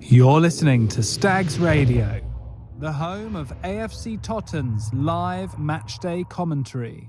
You're listening to Stags Radio, the home of AFC Tottenham's live matchday commentary.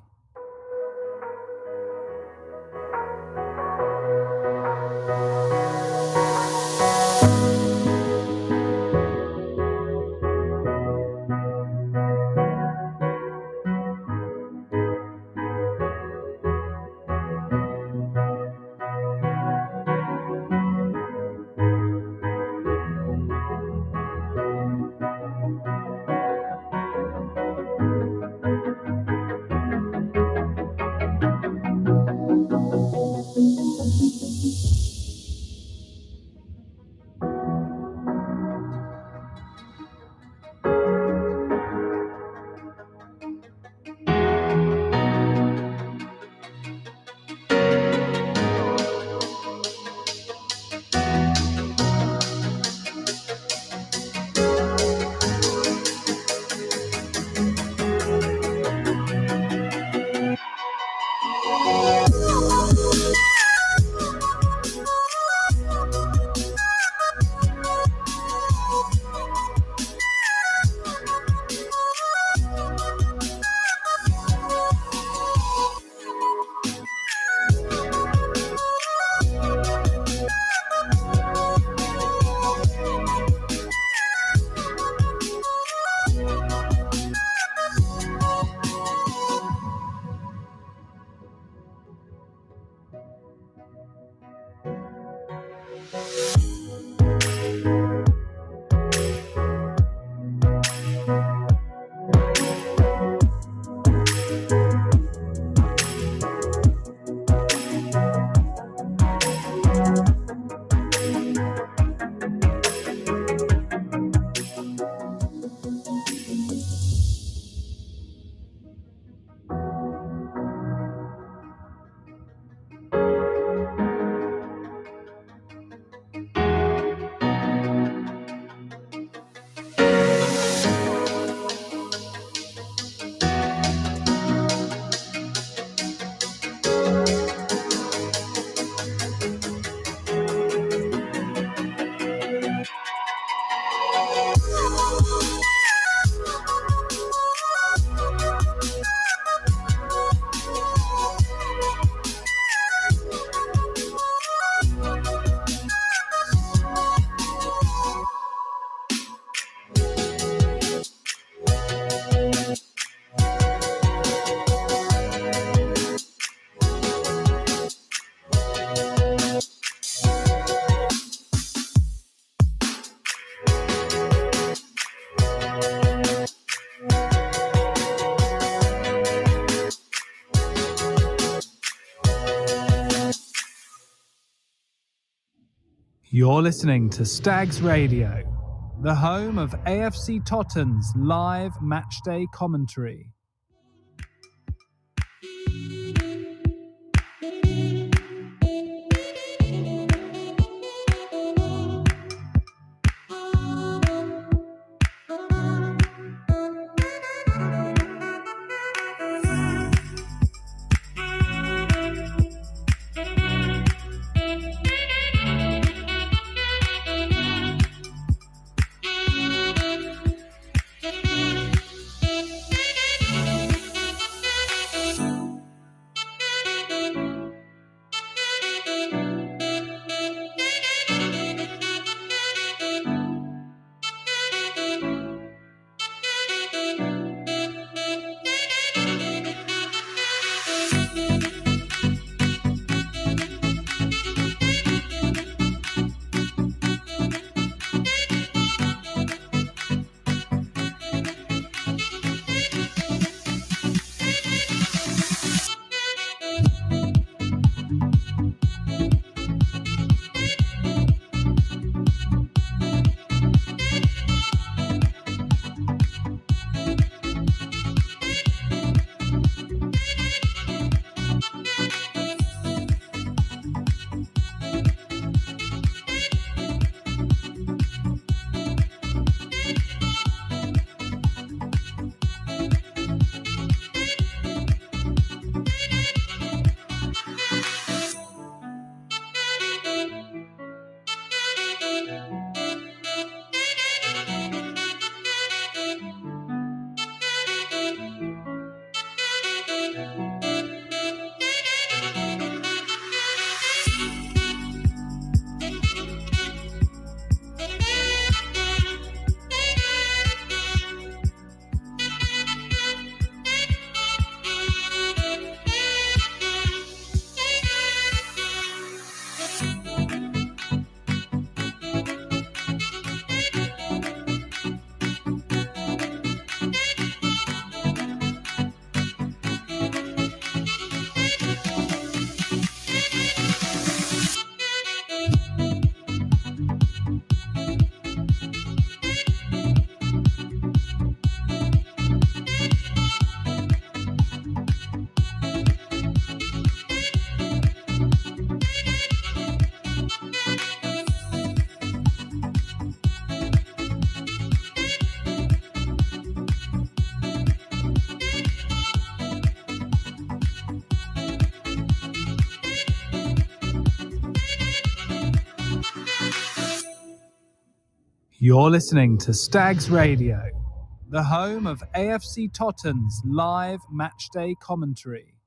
You're listening to Stags Radio, the home of AFC Tottenham's live matchday commentary. You're listening to Stags Radio, the home of AFC Totten's live matchday commentary.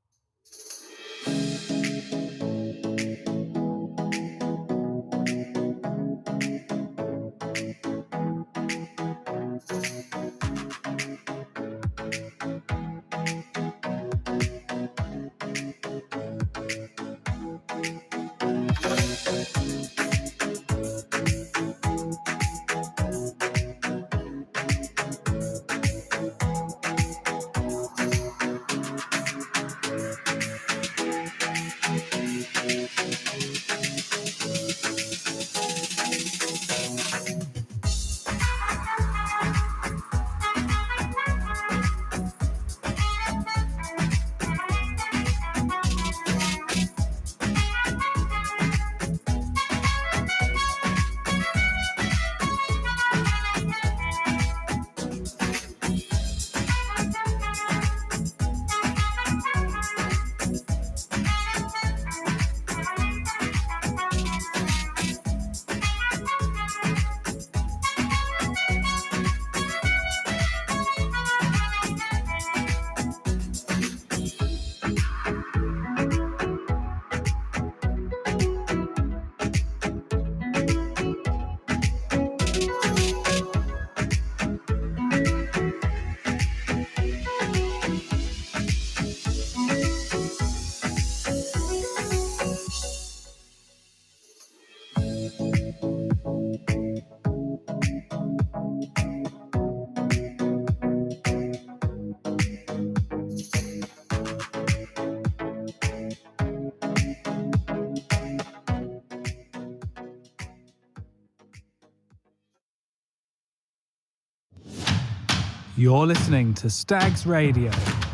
You're listening to Stags Radio,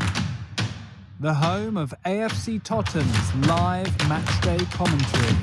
the home of AFC Totten's live matchday commentary.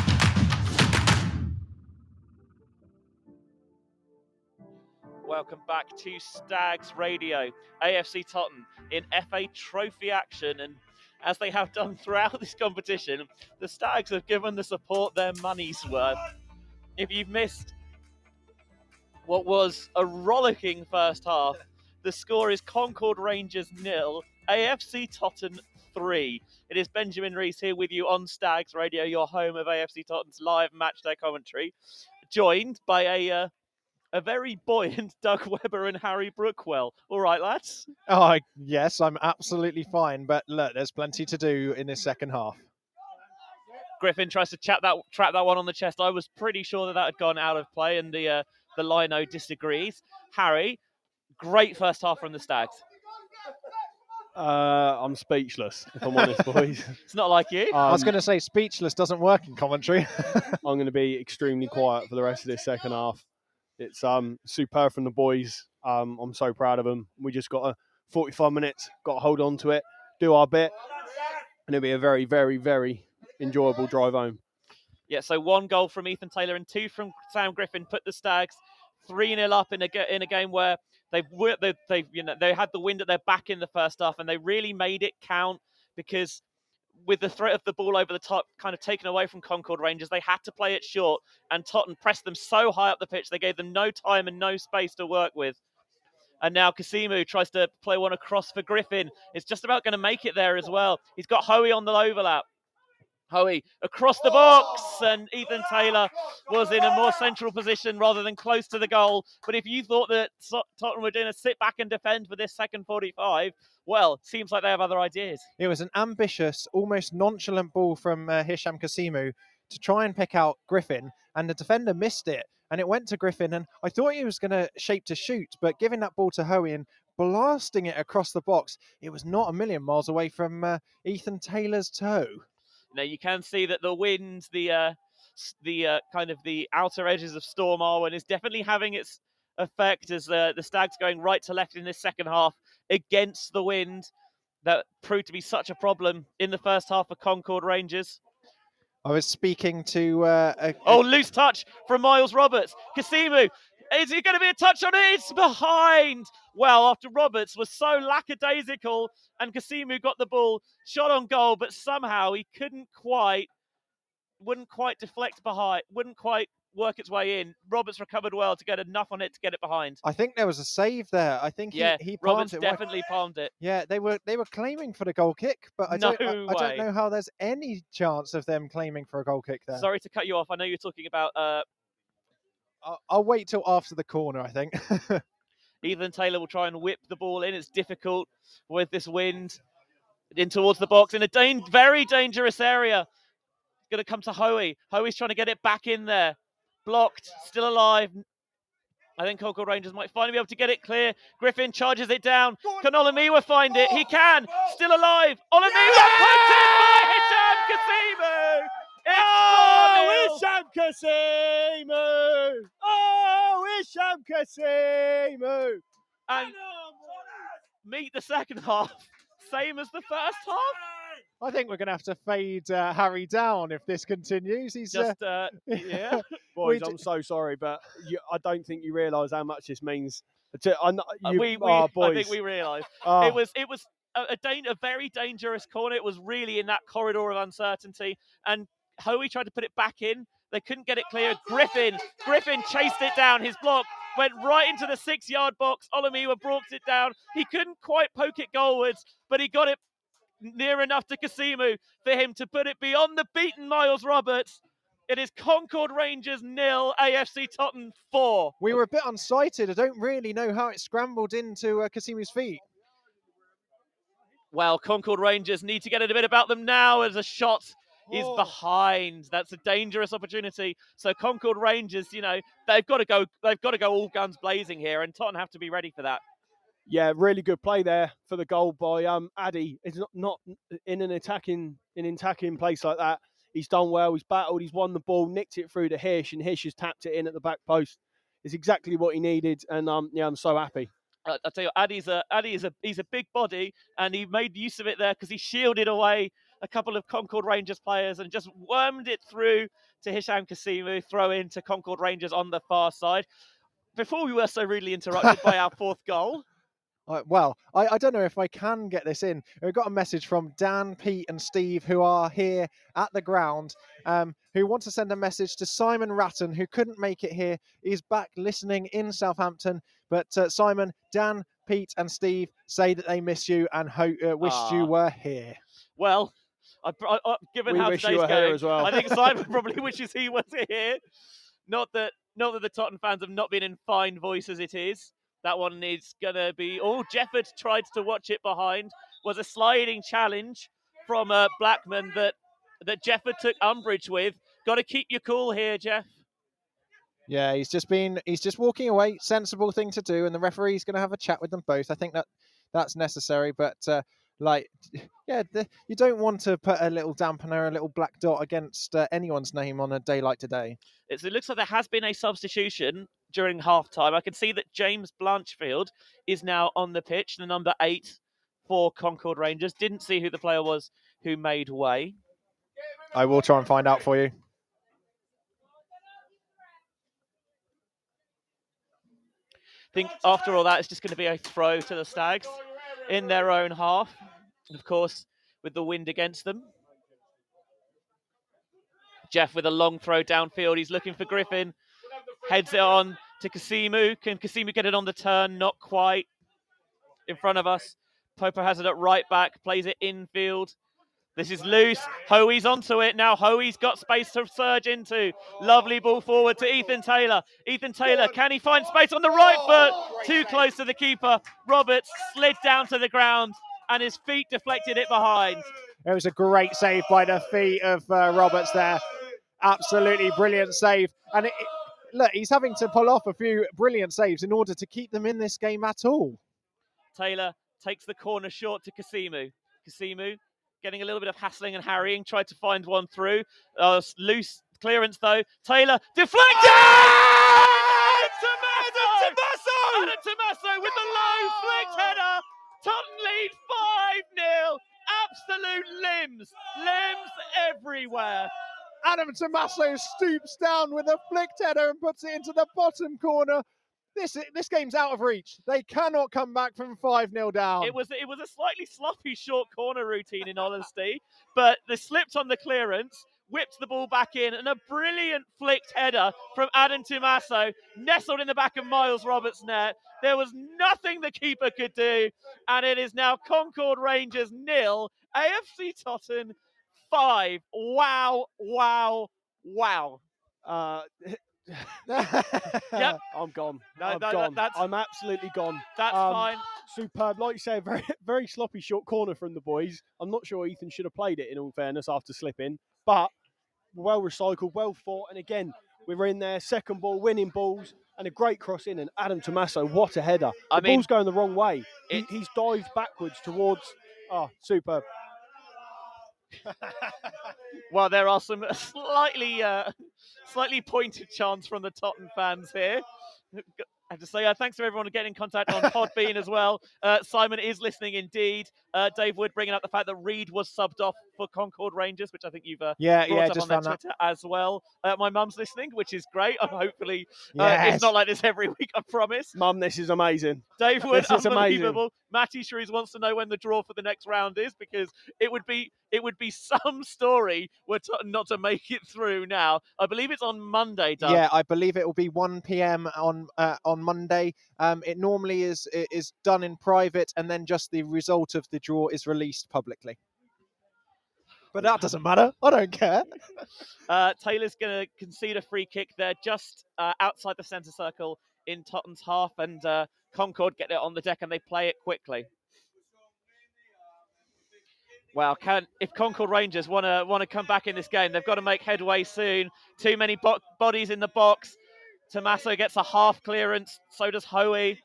Welcome back to Stags Radio, AFC Tottenham in FA Trophy action, and as they have done throughout this competition, the Stags have given the support their money's worth. If you've missed what was a rollicking first half, the score is Concord Rangers 0, AFC Tottenham 3. It is Benjamin Rees here with you on Stags Radio, your home of AFC Tottenham's live matchday commentary, joined by a very buoyant Doug Webber and Harry Brookwell. All right, lads? Oh, yes, I'm absolutely fine. But look, there's plenty to do in this second half. Griffin tries to trap that one on the chest. I was pretty sure that had gone out of play, and the Lino disagrees. Harry, great first half from the Stags. I'm speechless, if I'm honest, boys. It's not like you. I was going to say speechless doesn't work in commentary. I'm going to be extremely quiet for the rest of this second half. It's superb from the boys. I'm so proud of them. We just got 45 minutes, got to hold on to it, do our bit, and it'll be a very, very, very enjoyable drive home. Yeah, so 1 goal from Ethan Taylor and 2 from Sam Griffin put the Stags 3-0 up in a game where they had the wind at their back in the first half, and they really made it count because with the threat of the ball over the top kind of taken away from Concord Rangers, they had to play it short, and Tottenham pressed them so high up the pitch they gave them no time and no space to work with. And now Kasimu tries to play one across for Griffin. It's just about going to make it there as well. He's got Hoey on the overlap. Hoey across the box, and Ethan Taylor was in a more central position rather than close to the goal. But if you thought that Tottenham were doing a sit back and defend for this second 45, well, seems like they have other ideas. It was an ambitious, almost nonchalant ball from Hisham Kasimu to try and pick out Griffin, and the defender missed it, and it went to Griffin, and I thought he was going to shape to shoot, but giving that ball to Hoey and blasting it across the box, it was not a million miles away from Ethan Taylor's toe. Now you can see that the wind, the kind of the outer edges of Storm Arwen is definitely having its effect as the Stags going right to left in this second half against the wind. That proved to be such a problem in the first half for Concord Rangers. I was speaking to... loose touch from Miles Roberts. Kasimu, is it going to be a touch on it? It's behind. Well, after Roberts was so lackadaisical and Kasimu got the ball, shot on goal, but somehow he wouldn't quite deflect behind, wouldn't quite work its way in. Roberts recovered well to get enough on it to get it behind. I think there was a save there. I think he Roberts palmed it. definitely palmed it. Yeah, they were claiming for the goal kick, but I don't way. know how there's any chance of them claiming for a goal kick there. Sorry to cut you off. I know you're talking about. I'll wait till after the corner, I think. Ethan Taylor will try and whip the ball in. It's difficult with this wind in towards the box in a very dangerous area. It's going to come to Hoey. Hoey's trying to get it back in there. Blocked, still alive. I think Concord Rangers might finally be able to get it clear. Griffin charges it down. Can Olamiwa find it? He can. Still alive. Olamiwa put it by Hisham Kasimu. Oh, Hisham Kasimu! Oh, Hisham Kasimu! And meet the second half. Same as the first half. I think we're going to have to fade Harry down if this continues. He's just, yeah. Boys, I'm so sorry, but I don't think you realise how much this means. I think we realised. Oh. It was a very dangerous corner. It was really in that corridor of uncertainty. And Hoey tried to put it back in. They couldn't get it clear. Griffin chased it down. His block went right into the 6-yard box. Olamiwa brought it down. He couldn't quite poke it goalwards, but he got it near enough to Kasimu for him to put it beyond the beaten Miles Roberts. It is Concord Rangers 0, AFC Tottenham 4. We were a bit unsighted. I don't really know how it scrambled into Kasimu's feet. Well, Concord Rangers need to get it a bit about them now as a shot is behind. That's a dangerous opportunity. So Concord Rangers, they've got to go all guns blazing here, and Tottenham have to be ready for that. Yeah, really good play there for the goal by Addy. It's not in an attacking place like that. He's done well. He's battled. He's won the ball, nicked it through to Hish, and Hish has tapped it in at the back post. It's exactly what he needed, and I'm so happy. I'll tell you, Addy is a big body, and he made use of it there because he shielded away a couple of Concord Rangers players and just wormed it through to Hisham Kasimu, throw into Concord Rangers on the far side. Before we were so rudely interrupted by our fourth goal. Well, I don't know if I can get this in. We've got a message from Dan, Pete and Steve, who are here at the ground, who want to send a message to Simon Ratton, who couldn't make it here. He's back listening in Southampton. But Simon, Dan, Pete and Steve say that they miss you and wished you were here. Well, given how today's going, as well. I think Simon probably wishes he was here. Not that the Tottenham fans have not been in fine voice as it is. That one is going to be... Oh, Jefford tried to watch it behind. Was a sliding challenge from Blackman that Jefford took umbrage with. Got to keep your cool here, Jeff. Yeah, he's just walking away. Sensible thing to do. And the referee's going to have a chat with them both. I think that's necessary. But you don't want to put a little dampener, a little black dot against anyone's name on a day like today. It looks like there has been a substitution during half-time. I can see that James Blanchfield is now on the pitch, the number 8 for Concord Rangers. Didn't see who the player was who made way. I will try and find out for you. I think after all that, it's just going to be a throw to the Stags in their own half. Of course, with the wind against them. Jeff with a long throw downfield. He's looking for Griffin. Heads it on to Kasimu. Can Kasimu get it on the turn? Not quite. In front of us. Popo has it at right back. Plays it infield. This is loose. Hoey's onto it. Now Hoey's got space to surge into. Lovely ball forward to Ethan Taylor. Ethan Taylor, can he find space on the right foot? Too close to the keeper. Roberts slid down to the ground and his feet deflected it behind. It was a great save by the feet of Roberts there. Absolutely brilliant save. And look, he's having to pull off a few brilliant saves in order to keep them in this game at all. Taylor takes the corner short to Kasimu. Kasimu getting a little bit of hassling and harrying, tried to find one through. Loose clearance though. Taylor deflected! Adam Tommaso with the low flicked header. Tottenham lead 5-0. Absolute limbs everywhere. Adam Tommaso stoops down with a flicked header and puts it into the bottom corner. This game's out of reach. They cannot come back from 5-0 down. It was a slightly sloppy short corner routine in honesty, but they slipped on the clearance. whips the ball back in, and a brilliant flicked header from Adam Tommaso, nestled in the back of Miles Roberts' net. There was nothing the keeper could do, and it is now Concord Rangers 0, AFC Totton 5. Wow, wow, wow. Yep. I'm gone. No, I'm no, gone. that's- I'm absolutely gone. That's fine. Superb. Like you say, very, very sloppy short corner from the boys. I'm not sure Ethan should have played it, in all fairness, after slipping. But well recycled, well fought. And again, we were in there, second ball, winning balls, and a great cross in. And Adam Tommaso, what a header. The ball's going the wrong way. He's dived backwards towards... Oh, superb. Well, there are some slightly pointed chants from the Tottenham fans here. I have to say thanks to everyone getting in contact on Podbean as well. Simon is listening indeed. Dave Wood bringing up the fact that Reed was subbed off for Concord Rangers, which I think you've brought up just on their found that. Twitter as well. My mum's listening, which is great. Hopefully Yes. it's not like this every week, I promise. Mum, this is amazing. Dave Wood, This is unbelievable. Matty Shrews wants to know when the draw for the next round is, because it would be some story were Tottenham not to make it through now. I believe it's on Monday, Doug. Yeah, I believe it will be 1 p.m. on Monday. It normally is done in private, and then just the result of the draw is released publicly. But that doesn't matter. I don't care. Taylor's going to concede a free kick there just outside the centre circle in Tottenham's half, and Concord get it on the deck and they play it quickly. Well, if Concord Rangers want to come back in this game, they've got to make headway soon. Too many bodies in the box. Tommaso gets a half clearance. So does Hoey.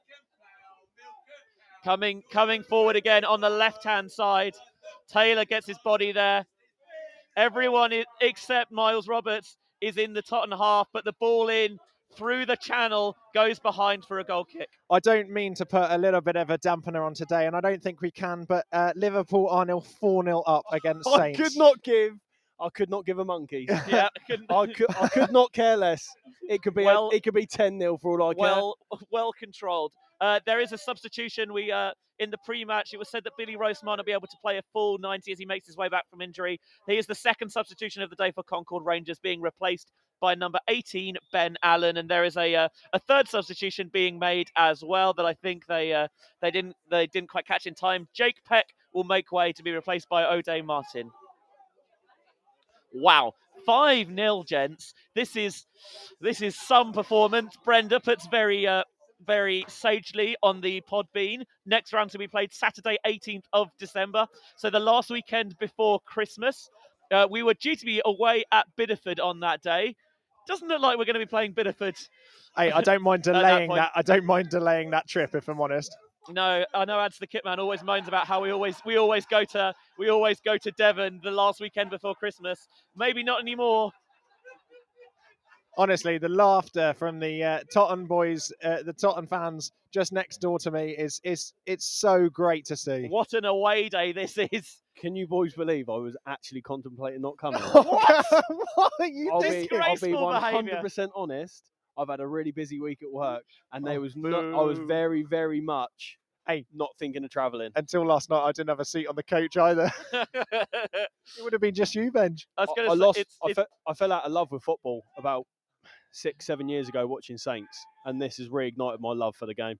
Coming forward again on the left-hand side. Taylor gets his body there. Everyone except Miles Roberts is in the Tottenham half, but the ball in through the channel goes behind for a goal kick. I don't mean to put a little bit of a dampener on today, and I don't think we can, but Liverpool are 4-0 up against Saints. I could not give a monkey. Yeah, I could not care less. It could be 10-0 for all I care. Well controlled. There is a substitution. In the pre-match, it was said that Billy Roast might not be able to play a full 90 as he makes his way back from injury. He is the second substitution of the day for Concord Rangers, being replaced by number 18, Ben Allen, and there is a third substitution being made as well that I think they didn't quite catch in time. Jake Peck will make way to be replaced by O'Day Martin. Wow, 5-0, gents. This is some performance. Brenda puts very sagely on the Podbean. Next round to be played Saturday, 18th of December. So the last weekend before Christmas. We were due to be away at Bideford on that day. Doesn't look like we're going to be playing Bideford. Hey, I don't mind delaying that. I don't mind delaying that trip, if I'm honest. No, I know Ads the Kitman always moans about how we always go to Devon the last weekend before Christmas. Maybe not anymore. Honestly, the laughter from the Tottenham boys, the Tottenham fans just next door to me it's so great to see. What an away day this is. Can you boys believe I was actually contemplating not coming? What? What are you I'll doing? be Disgraceful 100% honest. I've had a really busy week at work, and I was very, very much not thinking of travelling. Until last night, I didn't have a seat on the coach either. It would have been just you, Benj. I fell out of love with football about 6-7 years ago watching Saints, and this has reignited my love for the game.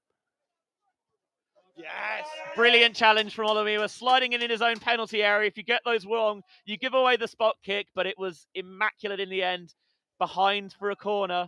Yes. Brilliant challenge from Olamiwa, sliding in his own penalty area. If you get those wrong, you give away the spot kick, but it was immaculate in the end. Behind for a corner.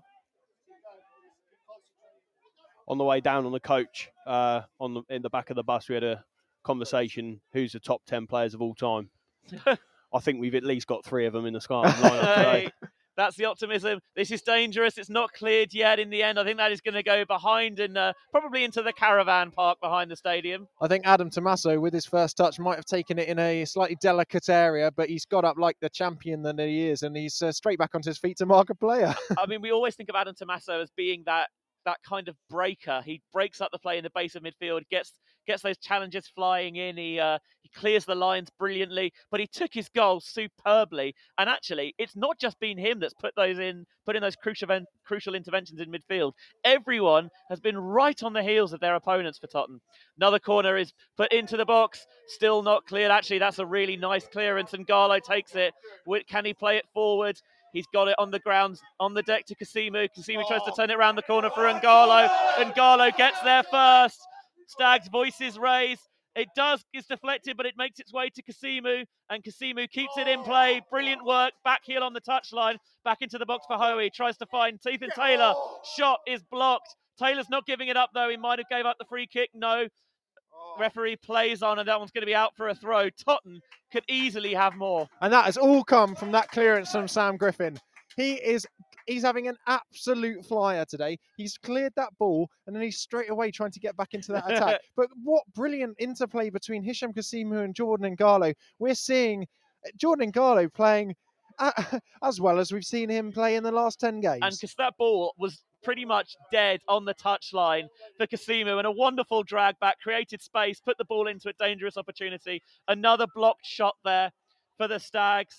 On the way down on the coach, in the back of the bus, we had a conversation. Who's the top 10 players of all time? I think we've at least got 3 of them in the starting lineup today. That's the optimism. This is dangerous. It's not cleared yet in the end. I think that is going to go behind and probably into the caravan park behind the stadium. I think Adam Tommaso, with his first touch, might have taken it in a slightly delicate area, but he's got up like the champion that he is, and he's straight back onto his feet to mark a player. I mean, we always think of Adam Tommaso as being that that kind of breaker. He breaks up the play in the base of midfield, gets those challenges flying in. He clears the lines brilliantly, but he took his goal superbly. And actually, it's not just been him that's put in those crucial interventions in midfield. Everyone has been right on the heels of their opponents for Tottenham. Another corner is put into the box, still not cleared. Actually, that's a really nice clearance, and Garlo takes it. Can he play it forward? He's got it on the ground, on the deck to Kasimu. Kasimu tries to turn it around the corner for N'Galo. N'Galo gets there first. Stags' voices raise. It's deflected, but it makes its way to Kasimu, and Kasimu keeps it in play. Brilliant work. Back heel on the touchline. Back into the box for Hoey. Tries to find Ethan Taylor. Shot is blocked. Taylor's not giving it up, though. He might have gave up the free kick. No. Referee plays on, and that one's going to be out for a throw. Tottenham could easily have more. And that has all come from that clearance from Sam Griffin. He's having an absolute flyer today. He's cleared that ball, and then he's straight away trying to get back into that attack. But what brilliant interplay between Hisham Kasimu and Jordan N'Galo. We're seeing Jordan N'Galo playing as well as we've seen him play in the last 10 games. And because that ball was pretty much dead on the touchline for Kasimu, and a wonderful drag back, created space, put the ball into a dangerous opportunity. Another blocked shot there for the Stags.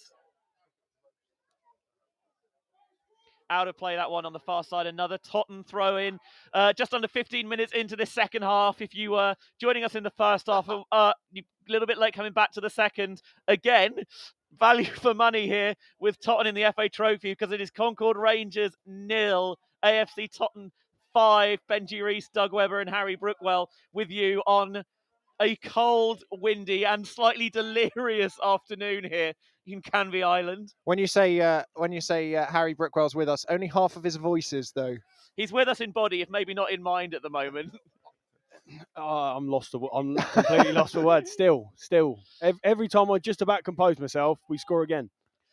Out of play, that one on the far side. Another Tottenham throw in. Just under 15 minutes into this second half. If you were joining us in the first half, you're a little bit late coming back to the second. Again, value for money here with Tottenham in the FA Trophy, because it is Concord Rangers 0, AFC Tottenham 5. Benji Rees, Doug Webber and Harry Brookwell with you on a cold, windy and slightly delirious afternoon here in Canvey Island. When you say Harry Brookwell's with us, only half of his voice is, though. He's with us in body, if maybe not in mind at the moment. I'm lost. I'm completely lost for words. Still. Every time I just about compose myself, we score again.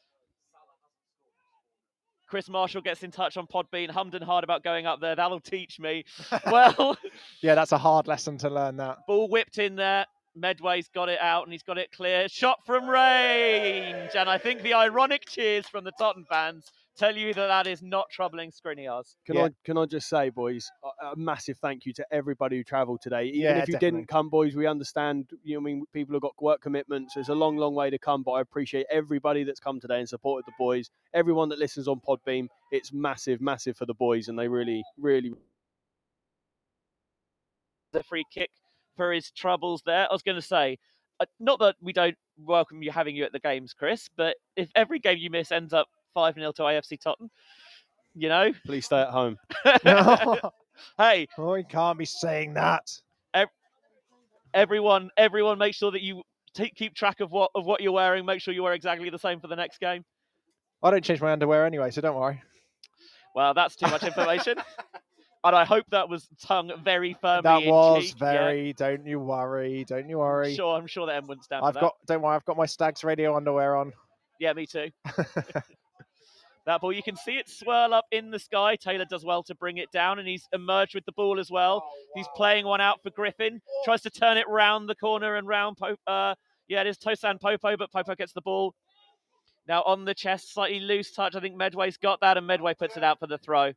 Chris Marshall gets in touch on Podbean, hummed and hard about going up there. That'll teach me. Well, yeah, that's a hard lesson to learn. That ball whipped in there. Medway's got it out and he's got it clear. Shot from range, and I think the ironic cheers from the Tottenham fans tell you that is not troubling Skriniars. Can I just say, boys, a massive thank you to everybody who travelled today. Even if you definitely didn't come, boys, we understand. People have got work commitments. There's a long, long way to come, but I appreciate everybody that's come today and supported the boys. Everyone that listens on Podbeam, it's massive, massive for the boys, and they really, really. The free kick for his troubles there. I was going to say, not that we don't welcome you having you at the games, Chris, but if every game you miss ends up 5-0 to AFC Tottenham, Please stay at home. Hey. Oh, you can't be saying that. Everyone make sure that you keep track of what you're wearing. Make sure you wear exactly the same for the next game. I don't change my underwear anyway, so don't worry. Well, that's too much information. And I hope that was tongue very firmly That was cheek. very. Yeah. Don't you worry. I'm sure that M wouldn't stand for that. Don't worry. I've got my Stags Radio underwear on. Yeah, me too. That ball, you can see it swirl up in the sky. Taylor does well to bring it down, and he's emerged with the ball as well. He's playing one out for Griffin. Tries to turn it round the corner and round. It is Tosan Popo, but Popo gets the ball. Now on the chest, slightly loose touch. I think Medway's got that, and Medway puts it out for the throw.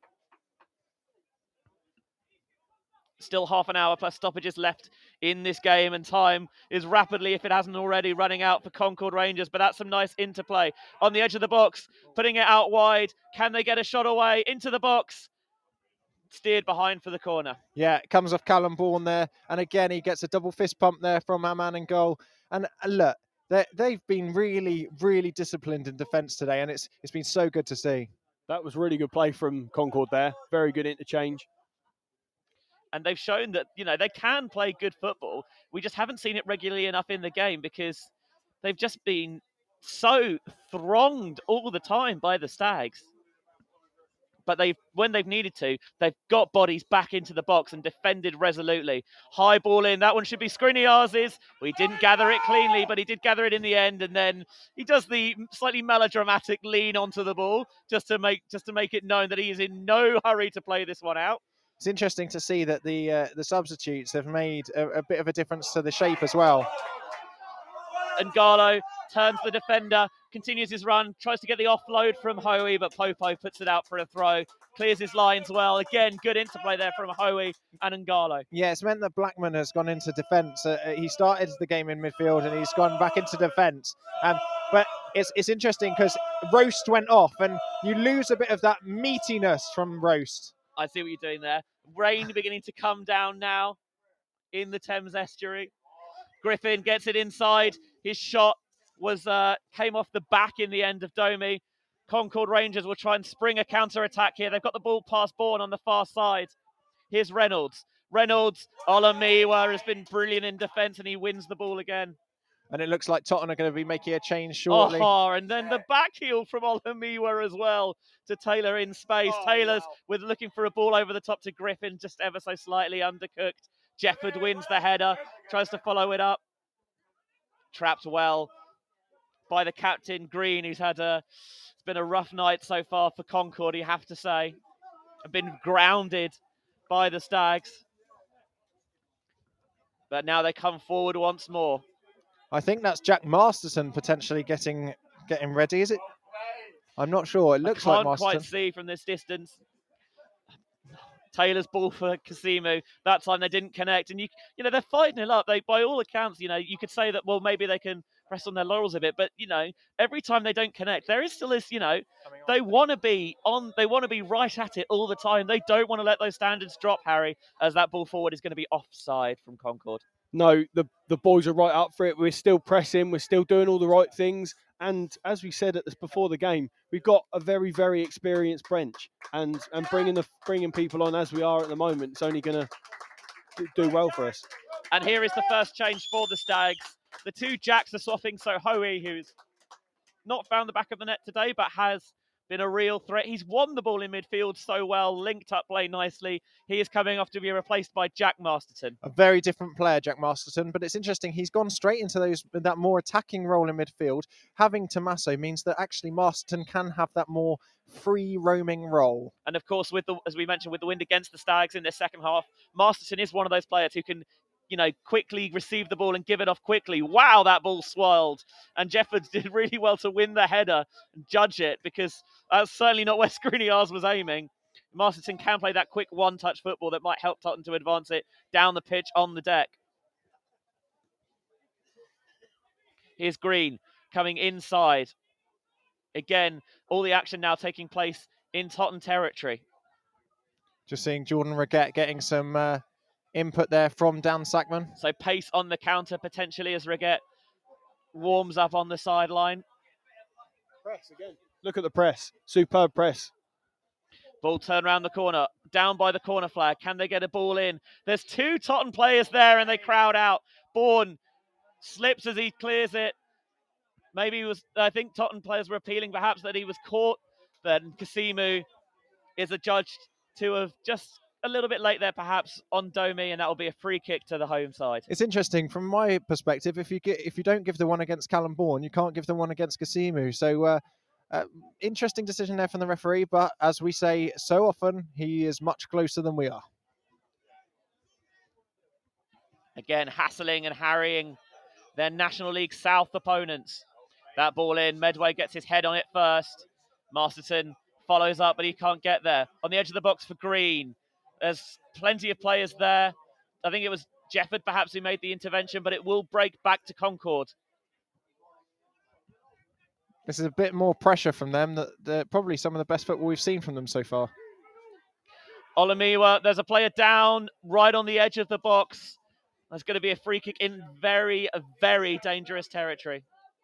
Still half an hour plus stoppages left in this game, and time is rapidly, if it hasn't already, running out for Concord Rangers. But that's some nice interplay on the edge of the box, putting it out wide. Can they get a shot away into the box? Steered behind for the corner. Yeah, it comes off Callum Bourne there, and again he gets a double fist pump there from our man in goal. And look, they've been really, really disciplined in defence today, and it's been so good to see. That was really good play from Concord there. Very good interchange. And they've shown that, they can play good football. We just haven't seen it regularly enough in the game because they've just been so thronged all the time by the Stags. But when they've needed to, they've got bodies back into the box and defended resolutely. High ball in. That one should be Skriniars'. We didn't gather it cleanly, but he did gather it in the end. And then he does the slightly melodramatic lean onto the ball just to make it known that he is in no hurry to play this one out. It's interesting to see that the substitutes have made a bit of a difference to the shape as well. And N'Galo turns the defender, continues his run, tries to get the offload from Hoey, but Popo puts it out for a throw. Clears his lines well. Again, good interplay there from Hoey and Ngalo. Yeah, it's meant that Blackman has gone into defence. He started the game in midfield and he's gone back into defence. But it's interesting because Roast went off and you lose a bit of that meatiness from Roast. I see what you're doing there. Rain beginning to come down now in the Thames estuary. Griffin gets it inside. His shot was came off the back in the end of Domi. Concord Rangers will try and spring a counter-attack here. They've got the ball past Bourne on the far side. Here's Reynolds. Olamiwa has been brilliant in defence and he wins the ball again. And it looks like Tottenham are going to be making a change shortly. And then the back heel from Olamiwa as well to Taylor in space. Taylor's with looking for a ball over the top to Griffin, just ever so slightly undercooked. Jefford wins the header, tries to follow it up. Trapped well by the captain, Green, who's had it's been a rough night so far for Concord, you have to say. And been grounded by the Stags. But now they come forward once more. I think that's Jack Masterson potentially getting ready, is it? I'm not sure. It looks like Masterson. I can't quite see from this distance. Taylor's ball for Kasimu. That time they didn't connect. And, you know, they're 5-0 up. By all accounts, you know, you could say that, well, maybe they can rest on their laurels a bit. But, you know, every time they don't connect, there is still this, you know, they want to be right at it all the time. They don't want to let those standards drop, Harry, as that ball forward is going to be offside from Concord. No, the boys are right up for it. We're still pressing. We're still doing all the right things. And as we said before the game, we've got a very, very experienced bench. And bringing people on as we are at the moment, it's only going to do well for us. And here is the first change for the Stags. The two Jacks are swapping. So Hoey, who's not found the back of the net today, but has been a real threat. He's won the ball in midfield so well, linked up play nicely. He is coming off to be replaced by Jack Masterton. A very different player, Jack Masterton, but it's interesting. He's gone straight into that more attacking role in midfield. Having Tommaso means that actually Masterton can have that more free roaming role. And of course, as we mentioned, with the wind against the Stags in their second half, Masterton is one of those players who can, you know, quickly receive the ball and give it off quickly. Wow, that ball swirled. And Jeffords did really well to win the header and judge it, because that's certainly not where Skriniar's was aiming. Masterton can play that quick one-touch football that might help Tottenham to advance it down the pitch on the deck. Here's Green coming inside. Again, all the action now taking place in Tottenham territory. Just seeing Jordan Reguette getting some input there from Dan Sackman. So pace on the counter potentially as Reguette warms up on the sideline. Press again. Look at the press. Superb press. Ball turn around the corner, down by the corner flag. Can they get a ball in? There's two Tottenham players there and they crowd out. Bourne slips as he clears it. Maybe I think Tottenham players were appealing perhaps that he was caught. Then Kasimu is adjudged to have just a little bit late there perhaps on Domi, and that will be a free kick to the home side. It's interesting from my perspective. If you don't give the one against Callum Bourne, you can't give the one against Kasimu. So interesting decision there from the referee, but as we say so often, he is much closer than we are. Again, hassling and harrying their National League South opponents. That ball in, Medway gets his head on it first. Masterton follows up, but he can't get there. On the edge of the box for Green. There's plenty of players there. I think it was Jefford perhaps who made the intervention, but it will break back to Concord. This is a bit more pressure from them. They're probably some of the best football we've seen from them so far. Olamiwa, there's a player down right on the edge of the box. There's going to be a free kick in very, very dangerous territory.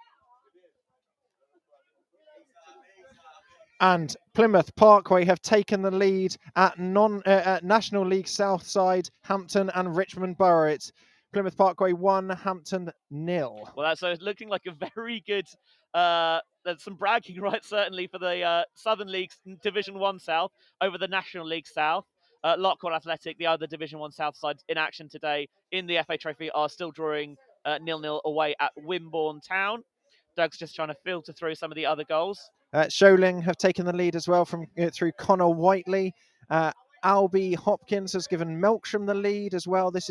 And Plymouth Parkway have taken the lead at National League South side, Hampton and Richmond Borough. It's Plymouth Parkway 1, Hampton 0. Well, that's looking like a very good, there's some bragging rights certainly for the Southern League Division 1 South over the National League South. Lockhart Athletic, the other Division 1 South side in action today in the FA Trophy, are still drawing 0-0 away at Wimborne Town. Doug's just trying to filter through some of the other goals. Sholing have taken the lead as well through Connor Whiteley. Albie Hopkins has given Melksham the lead as well. This is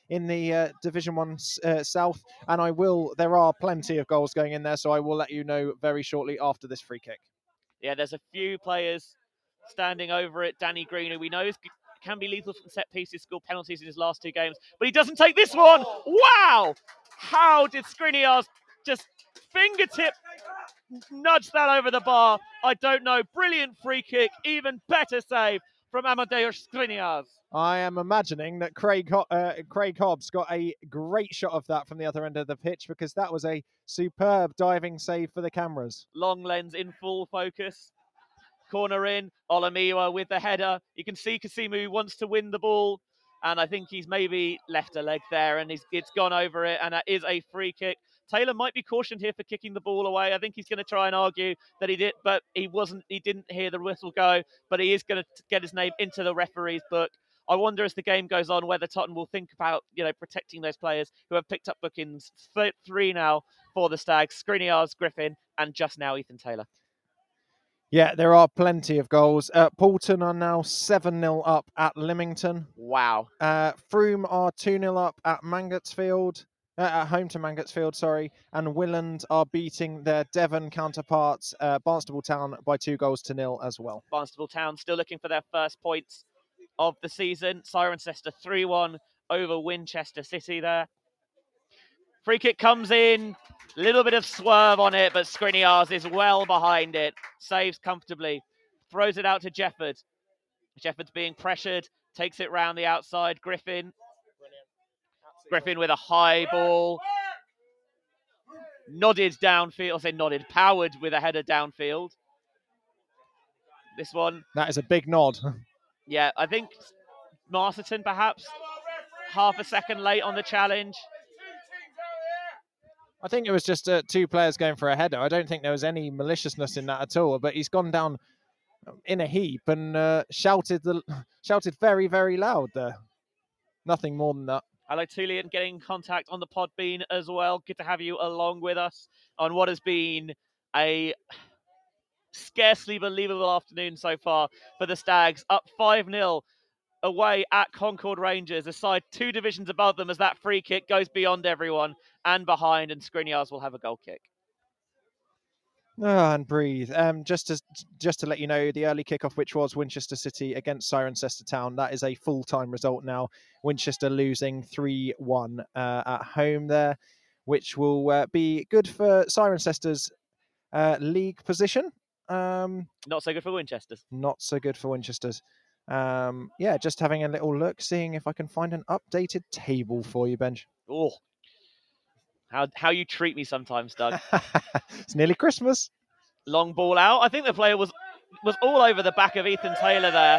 in the Division 1 South. And there are plenty of goals going in there, so I will let you know very shortly after this free kick. Yeah, there's a few players standing over it. Danny Green, who we know can be lethal from set pieces, scored penalties in his last 2 games, but he doesn't take this one. Wow! How did Skriniar just fingertip nudge that over the bar? I don't know. Brilliant free kick, even better save from Amadeus Skriniar. I am imagining that Craig Hobbs got a great shot of that from the other end of the pitch, because that was a superb diving save for the cameras. Long lens in full focus. Corner in, Olamiwa with the header. You can see Kasimu wants to win the ball, and I think he's maybe left a leg there, and it's gone over it, and that is a free kick. Taylor might be cautioned here for kicking the ball away. I think he's going to try and argue that he did, but he wasn't. He didn't hear the whistle go, but he is going to get his name into the referee's book. I wonder as the game goes on whether Tottenham will think about, protecting those players who have picked up bookings. 3 now for the Stags: Skriniar, Griffin, and just now Ethan Taylor. Yeah, there are plenty of goals. Poulton are now 7-0 up at Lymington. Wow. Frome are 2-0 up at Mangotsfield. At home to Mangotsfield, sorry. And Willand are beating their Devon counterparts, Barnstaple Town, by 2-0 as well. Barnstaple Town still looking for their first points of the season. Cirencester 3-1 over Winchester City there. Free kick comes in. A little bit of swerve on it, but Skriniar is well behind it. Saves comfortably. Throws it out to Jefford. Jefford's being pressured. Takes it round the outside. Griffin with a high ball. Powered with a header downfield. This one. That is a big nod. Yeah, I think Masterton perhaps half a second late on the challenge. I think it was just 2 players going for a header. I don't think there was any maliciousness in that at all, but he's gone down in a heap and shouted very, very loud there. Nothing more than that. Hello, Tulian, getting in contact on the Podbean as well. Good to have you along with us on what has been a scarcely believable afternoon so far for the Stags. Up 5-0 away at Concord Rangers, a side 2 divisions above them, as that free kick goes beyond everyone and behind, and Skriniar will have a goal kick. And breathe. Just to let you know, the early kickoff, which was Winchester City against Cirencester Town, that is a full-time result now. Winchester losing 3-1 at home there, which will be good for Cirencester's league position. Not so good for Winchester's. Not so good for Winchester's. Just having a little look, seeing if I can find an updated table for you, Benj. Oh, how you treat me sometimes, Doug. It's nearly Christmas. Long ball out. I think the player was all over the back of Ethan Taylor there.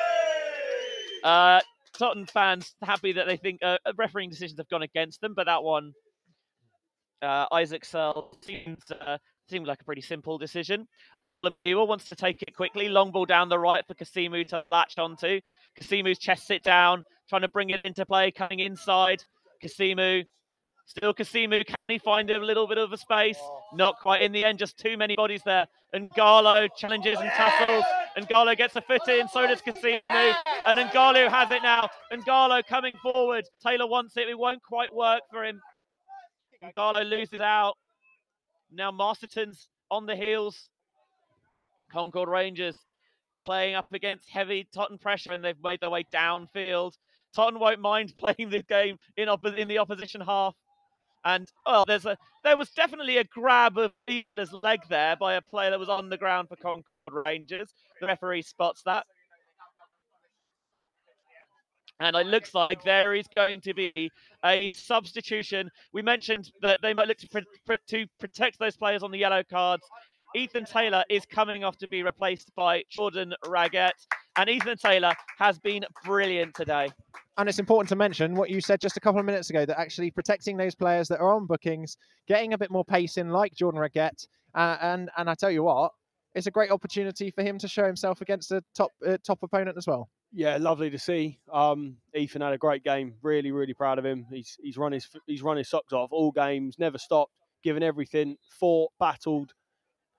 Tottenham fans happy that they think refereeing decisions have gone against them, but that one, Isaac Searle, seemed like a pretty simple decision. Olamiwa wants to take it quickly. Long ball down the right for Kasimu to latch onto. Kasimu's chest sit down, trying to bring it into play, coming inside. Kasimu. Can he find a little bit of a space? Not quite in the end, just too many bodies there. And Ngarlo challenges and tussles. And Ngarlo gets a foot in, so does Kasimu. And Ngarlo has it now. And Ngarlo coming forward. Taylor wants it, it won't quite work for him. Ngarlo loses out. Now Masterton's on the heels. Concord Rangers playing up against heavy Tottenham pressure, and they've made their way downfield. Tottenham won't mind playing this game in the opposition half. And there was definitely a grab of Peter's leg there by a player that was on the ground for Concord Rangers. The referee spots that. And it looks like there is going to be a substitution. We mentioned that they might look to protect those players on the yellow cards. Ethan Taylor is coming off to be replaced by Jordan Raggett. And Ethan Taylor has been brilliant today. And it's important to mention what you said just a couple of minutes ago, that actually protecting those players that are on bookings, getting a bit more pace in, like Jordan Raggett. And I tell you what, it's a great opportunity for him to show himself against a top opponent as well. Yeah, lovely to see. Ethan had a great game. Really, really proud of him. He's run his socks off all games, never stopped, given everything, fought, battled.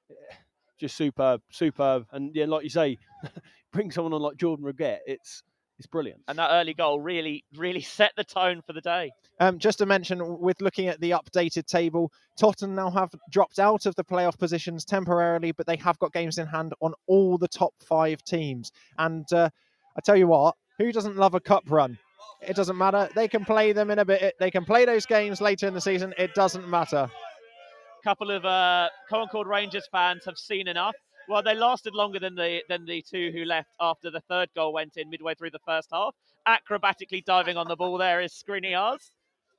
Just superb. And yeah, like you say, bring someone on like Jordan Raggett. It's It's brilliant. And that early goal really, really set the tone for the day. Just to mention, with looking at the updated table, Tottenham now have dropped out of the playoff positions temporarily, but they have got games in hand on all the top 5 teams. And I tell you what, who doesn't love a cup run? It doesn't matter. They can play them in a bit. They can play those games later in the season. It doesn't matter. A couple of Concord Rangers fans have seen enough. Well, they lasted longer than the two who left after the third goal went in midway through the first half. Acrobatically diving on the ball there is Skriniars.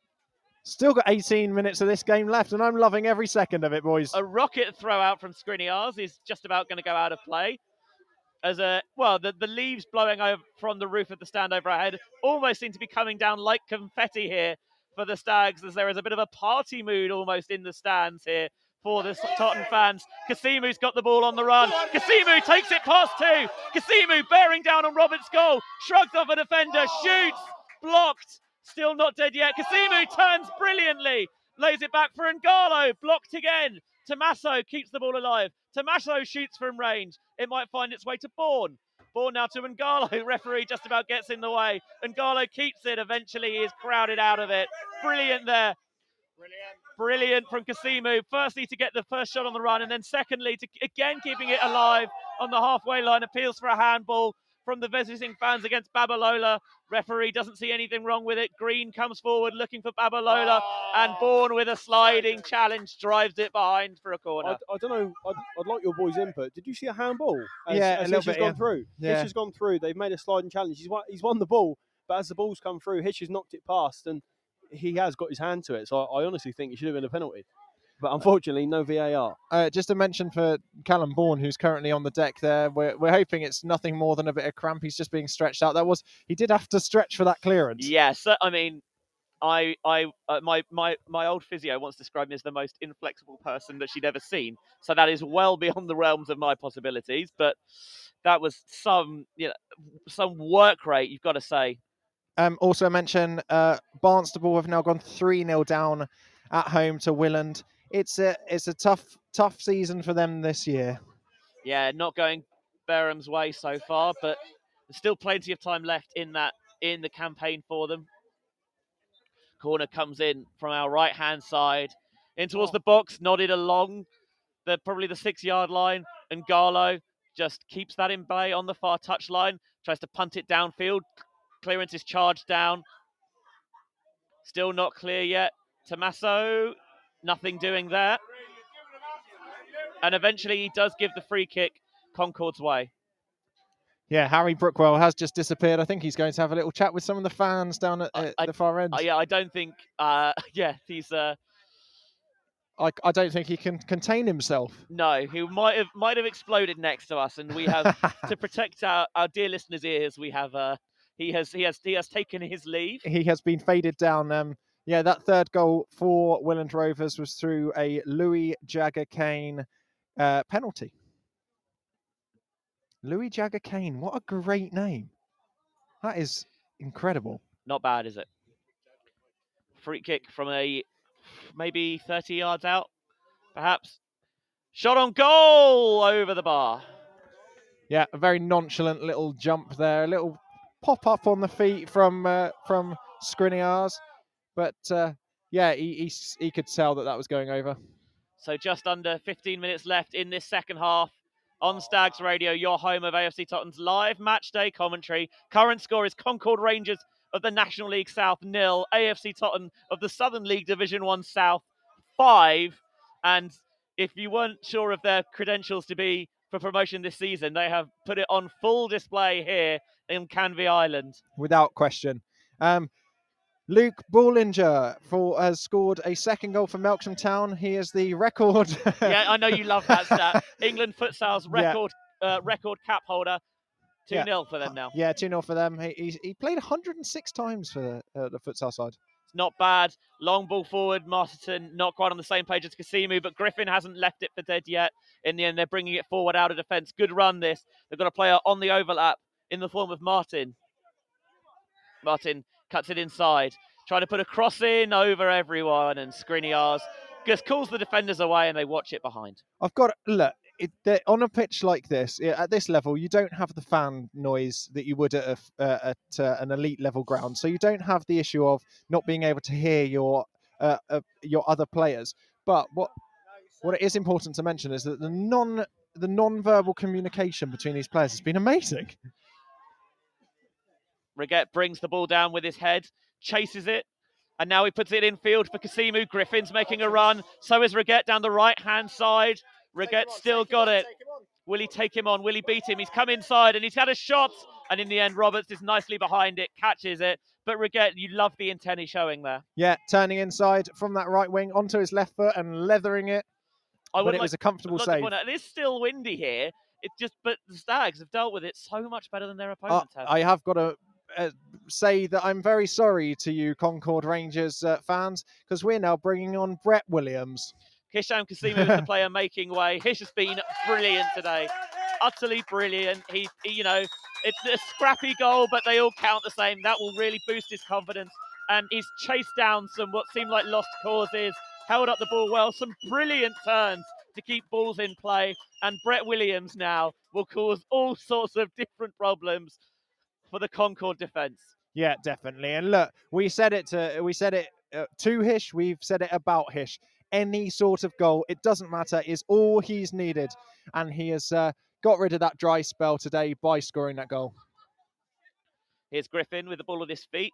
Still got 18 minutes of this game left, and I'm loving every second of it, boys. A rocket throw out from Skriniars is just about going to go out of play. The leaves blowing over from the roof of the stand over our head almost seem to be coming down like confetti here for the Stags, as there is a bit of a party mood almost in the stands here for the Tottenham fans. Kasimu's got the ball on the run. Kasimu takes it past 2. Kasimu bearing down on Roberts' goal. Shrugs off a defender. Shoots. Blocked. Still not dead yet. Kasimu turns brilliantly. Lays it back for Ngalo. Blocked again. Tommaso keeps the ball alive. Tommaso shoots from range. It might find its way to Bourne. Bourne now to Ngalo. Referee just about gets in the way. Ngalo keeps it. Eventually he is crowded out of it. Brilliant there. Brilliant from Kasimu. Firstly, to get the first shot on the run, and then secondly, to again keeping it alive on the halfway line. Appeals for a handball from the visiting fans against Babalola. Referee doesn't see anything wrong with it. Green comes forward looking for Babalola, and Bourne with a sliding challenge drives it behind for a corner. I don't know. I'd like your boys' input. Did you see a handball? Yeah, as a little Hitch has bit, gone yeah. through. Yeah. Hitch has gone through. They've made a sliding challenge. He's won the ball, but as the ball's come through, Hitch has knocked it past, and he has got his hand to it. So I honestly think it should have been a penalty. But unfortunately, no VAR. Just to mention for Callum Bourne, who's currently on the deck there, we're hoping it's nothing more than a bit of cramp. He's just being stretched out. He did have to stretch for that clearance. Yes, I mean, my old physio once described me as the most inflexible person that she'd ever seen. So that is well beyond the realms of my possibilities. But that was some work rate, you've got to say. Also mention Barnstable have now gone 3-0 down at home to Willand. It's a tough season for them this year. Yeah, not going Barham's way so far, but there's still plenty of time left in the campaign for them. Corner comes in from our right-hand side in towards the box, nodded along probably the 6-yard line, and Ngalo just keeps that in play on the far touchline, tries to punt it downfield. Clearance is charged down. Still not clear yet. Tommaso, nothing doing there. And eventually he does give the free kick Concord's way. Yeah, Harry Brookwell has just disappeared. I think he's going to have a little chat with some of the fans down at the far end. I don't think. He's. I don't think he can contain himself. No, he might have exploded next to us, and we have to protect our dear listeners' ears. We have. He has taken his leave. He has been faded down. That third goal for Willand Rovers was through a Louis Jagger Kane penalty. Louis Jagger Kane, what a great name. That is incredible. Not bad, is it? Free kick from maybe 30 yards out, perhaps. Shot on goal over the bar. Yeah, a very nonchalant little jump there. A little pop up on the feet from Skriniars. But he could tell that was going over. So just under 15 minutes left in this second half. On Stags Radio, your home of AFC Tottenham's live match day commentary. Current score is Concord Rangers of the National League South 0, AFC Tottenham of the Southern League Division 1 South 5. And if you weren't sure of their credentials to be for promotion this season, they have put it on full display here in Canvey Island. Without question. Luke Bollinger has scored a second goal for Melksham Town. He is the record. Yeah, I know you love that stat. England futsal's record cap holder. 2-0 for them now. Yeah, 2-0 for them. He played 106 times for the futsal side. It's not bad. Long ball forward. Masterton not quite on the same page as Kasimu, but Griffin hasn't left it for dead yet. In the end, they're bringing it forward out of defence. Good run this. They've got a player on the overlap in the form of Martin. Martin cuts it inside, trying to put a cross in over everyone, and Skriniars just calls the defenders away, and they watch it behind. Look, on a pitch like this, at this level, you don't have the fan noise that you would at an elite level ground. So you don't have the issue of not being able to hear your other players. But what it is important to mention is that the non-verbal communication between these players has been amazing. Reguet brings the ball down with his head, chases it, and now he puts it in field for Kasimu. Griffin's making a run. So is Reguet down the right-hand side. Reguet still got it. Will he take him on? Will he beat him? He's come inside and he's had a shot. And in the end, Roberts is nicely behind it, catches it. But Reguet, you love the intent he's showing there. Yeah, turning inside from that right wing onto his left foot and leathering it. But it was a comfortable save. It is still windy here. But the Stags have dealt with it so much better than their opponents have. I have got to say that I'm very sorry to you Concord Rangers fans, because we're now bringing on Brett Williams. Hisham Kasimu is the player making way. Hish has been brilliant today, utterly brilliant. It's a scrappy goal, but they all count the same. That will really boost his confidence. And he's chased down some what seemed like lost causes, held up the ball well, some brilliant turns to keep balls in play. And Brett Williams now will cause all sorts of different problems for the Concord defence. Yeah, definitely. And look, we said it to Hish. We've said it about Hish. Any sort of goal, it doesn't matter, is all he's needed. And he has got rid of that dry spell today by scoring that goal. Here's Griffin with the ball at his feet.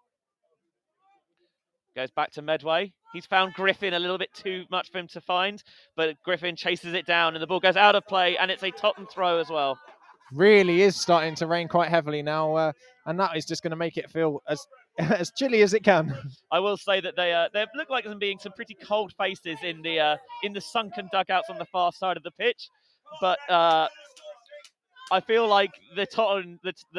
Goes back to Medway. He's found Griffin a little bit too much for him to find, but Griffin chases it down and the ball goes out of play, and it's a Totten throw as well. Really is starting to rain quite heavily now, and that is just going to make it feel as chilly as it can. I will say that they look like there's being some pretty cold faces in the sunken dugouts on the far side of the pitch, but I feel like the Totten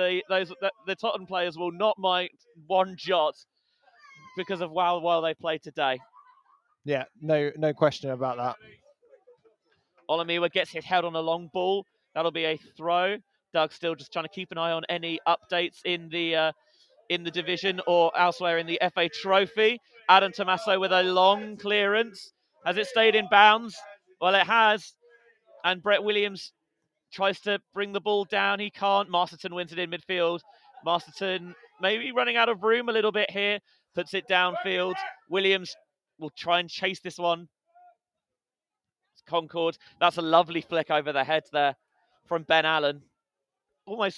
players will not mind one jot because of how well they played today. Yeah, no question about that. Olamiwa gets held on a long ball. That'll be a throw. Doug's still just trying to keep an eye on any updates in the division or elsewhere in the FA Trophy. Adam Tommaso with a long clearance. Has it stayed in bounds? Well, it has. And Brett Williams tries to bring the ball down. He can't. Masterton wins it in midfield. Masterton maybe running out of room a little bit here. Puts it downfield. Williams will try and chase this one. It's Concord. That's a lovely flick over the head there from Ben Allen. Almost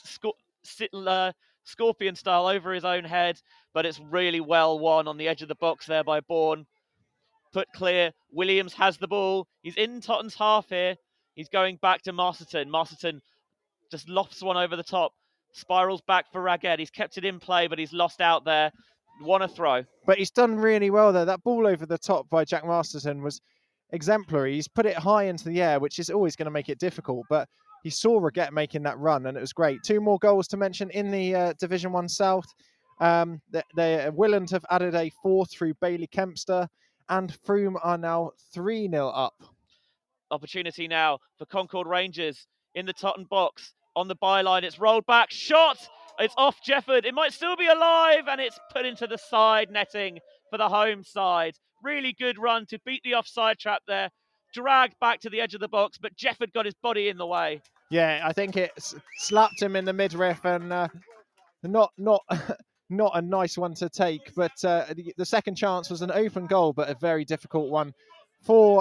Scorpion style over his own head, but it's really well won on the edge of the box there by Bourne. Put clear. Williams has the ball. He's in Totten's half here. He's going back to Masterton. Masterton just lofts one over the top. Spirals back for Reguet. He's kept it in play, but he's lost out there. Won a throw. But he's done really well there. That ball over the top by Jack Masterton was exemplary. He's put it high into the air, which is always going to make it difficult, but he saw Reguet making that run, and it was great. 2 more goals to mention in the Division 1 South. Willand have added a 4th through Bailey Kempster, and Frome are now 3-0 up. Opportunity now for Concord Rangers in the Totten box. On the byline, it's rolled back. Shot! It's off Jefford. It might still be alive, and it's put into the side netting for the home side. Really good run to beat the offside trap there. Dragged back to the edge of the box, but Jefford got his body in the way. Yeah, I think it slapped him in the midriff, and not a nice one to take. But the second chance was an open goal, but a very difficult one for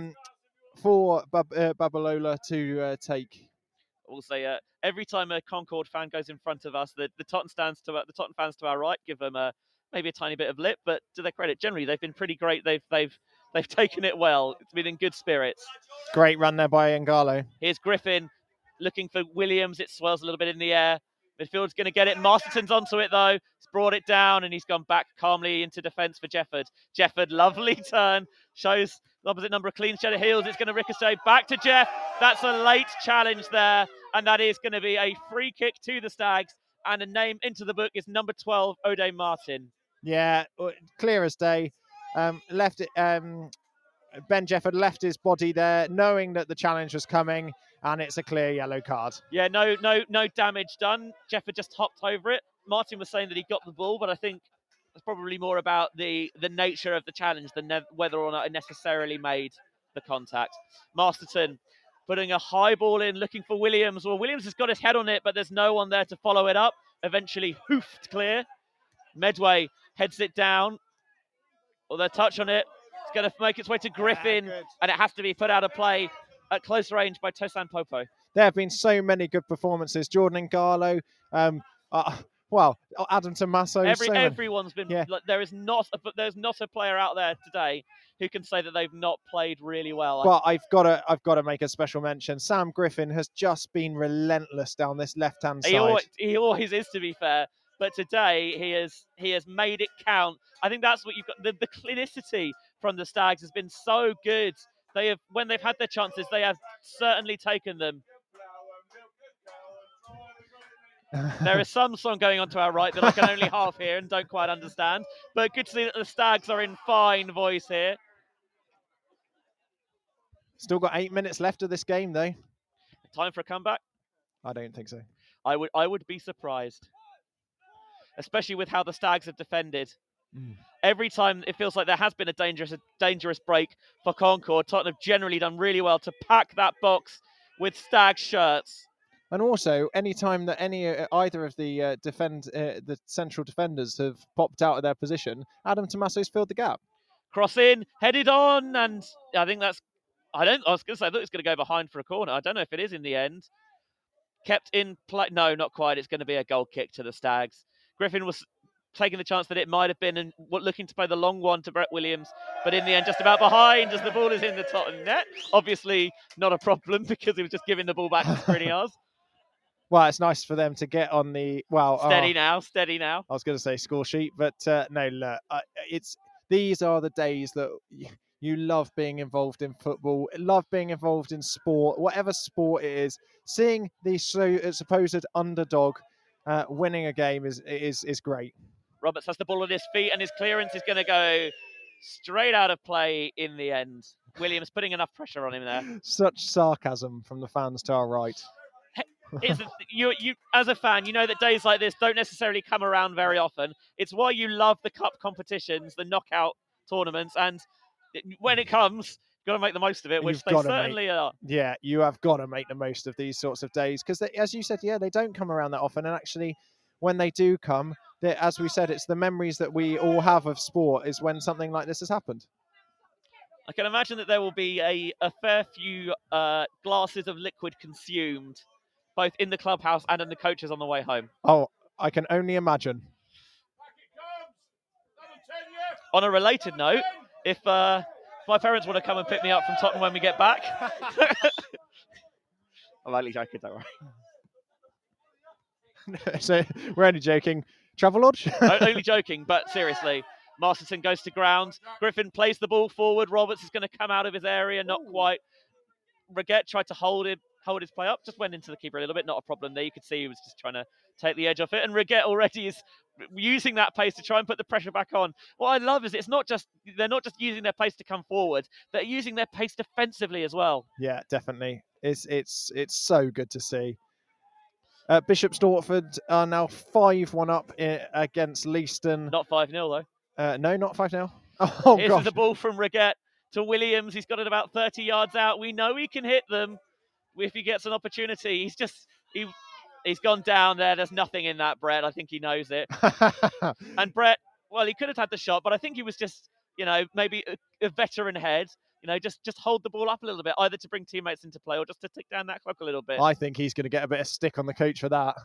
Babalola to take. We'll say every time a Concord fan goes in front of us, the Totten fans to our right give them maybe a tiny bit of lip, but to their credit, generally they've been pretty great. They've taken it well. It's been in good spirits. Great run there by Ngalo. Here's Griffin looking for Williams. It swirls a little bit in the air. Midfield's going to get it. Masterton's onto it though. He's brought it down and he's gone back calmly into defence for Jefford. Jefford, lovely turn. Shows the opposite number of clean shed of heels. It's going to ricochet back to Jeff. That's a late challenge there. And that is going to be a free kick to the Stags. And a name into the book is number 12, O'Day Martin. Yeah, clear as day. Left it. Ben Jefford left his body there, knowing that the challenge was coming, and it's a clear yellow card. Yeah, no damage done. Jefford just hopped over it. Martin was saying that he got the ball, but I think it's probably more about the nature of the challenge than whether or not it necessarily made the contact. Masterton putting a high ball in, looking for Williams. Well, Williams has got his head on it, but there's no one there to follow it up. Eventually hoofed clear. Medway heads it down. Well, their touch on it. It's going to make its way to Griffin, and it has to be put out of play at close range by Tosan Popo. There have been so many good performances. Jordan Ngarlo, Adam Tommaso. Everyone's been. Yeah. There's not a player out there today who can say that they've not played really well. But I've got to make a special mention. Sam Griffin has just been relentless down this left-hand side. He always is, to be fair. But today he has made it count. I think that's what you've got. The clinicity from the Stags has been so good. When they've had their chances, they have certainly taken them. There is some song going on to our right that I can only half hear and don't quite understand. But good to see that the Stags are in fine voice here. Still got 8 minutes left of this game, though. Time for a comeback? I don't think so. I would be surprised, especially with how the Stags have defended. Every time it feels like there has been a dangerous break for Concord, Tottenham have generally done really well to pack that box with Stag shirts. And also, any time that either of the the central defenders have popped out of their position, Adam Tommaso's filled the gap. Cross in, headed on, and I think that's. I was going to say I thought it was going to go behind for a corner. I don't know if it is in the end. Kept in play. No, not quite. It's going to be a goal kick to the Stags. Griffin was taking the chance that it might have been and looking to play the long one to Brett Williams, but in the end, just about behind as the ball is in the Tottenham net. Obviously, not a problem because he was just giving the ball back to Skriniar. Well, it's nice for them to get on the steady now. I was going to say score sheet, but no, look, these are the days that you love being involved in football, love being involved in sport, whatever sport it is. Seeing the supposed underdog winning a game is great. Roberts has the ball on his feet, and his clearance is going to go straight out of play in the end. Williams putting enough pressure on him there. Such sarcasm from the fans to our right. You as a fan, you know that days like this don't necessarily come around very often. It's why you love the cup competitions, the knockout tournaments, and when it comes, you've got to make the most of it, which they certainly are. Yeah, you have got to make the most of these sorts of days because, as you said, they don't come around that often. And actually, when they do come, as we said, it's the memories that we all have of sport is when something like this has happened. I can imagine that there will be a fair few glasses of liquid consumed, both in the clubhouse and in the coaches on the way home. Oh, I can only imagine. On a related note, if my parents want to come and pick me up from Tottenham when we get back, I'm only joking, don't worry. So we're only joking. Travelodge? Only joking, but seriously. Masterson goes to ground. Griffin plays the ball forward. Roberts is going to come out of his area, not quite. Reguet tried to hold his play up, just went into the keeper a little bit, not a problem there. You could see he was just trying to take the edge off it. And Reguet already is using that pace to try and put the pressure back on. What I love is they're not just using their pace to come forward, they're using their pace defensively as well. Yeah, definitely. It's so good to see. Bishop Stortford are now 5-1 up against Leiston. Not 5-0 though. No, not 5-0. Oh, Here's the ball from Reguet to Williams. He's got it about 30 yards out. We know he can hit them if he gets an opportunity. He's gone down there. There's nothing in that, Brett. I think he knows it. And Brett, well, he could have had the shot, but I think he was just, maybe a veteran head. Just hold the ball up a little bit, either to bring teammates into play or just to tick down that clock a little bit. I think he's going to get a bit of stick on the coach for that.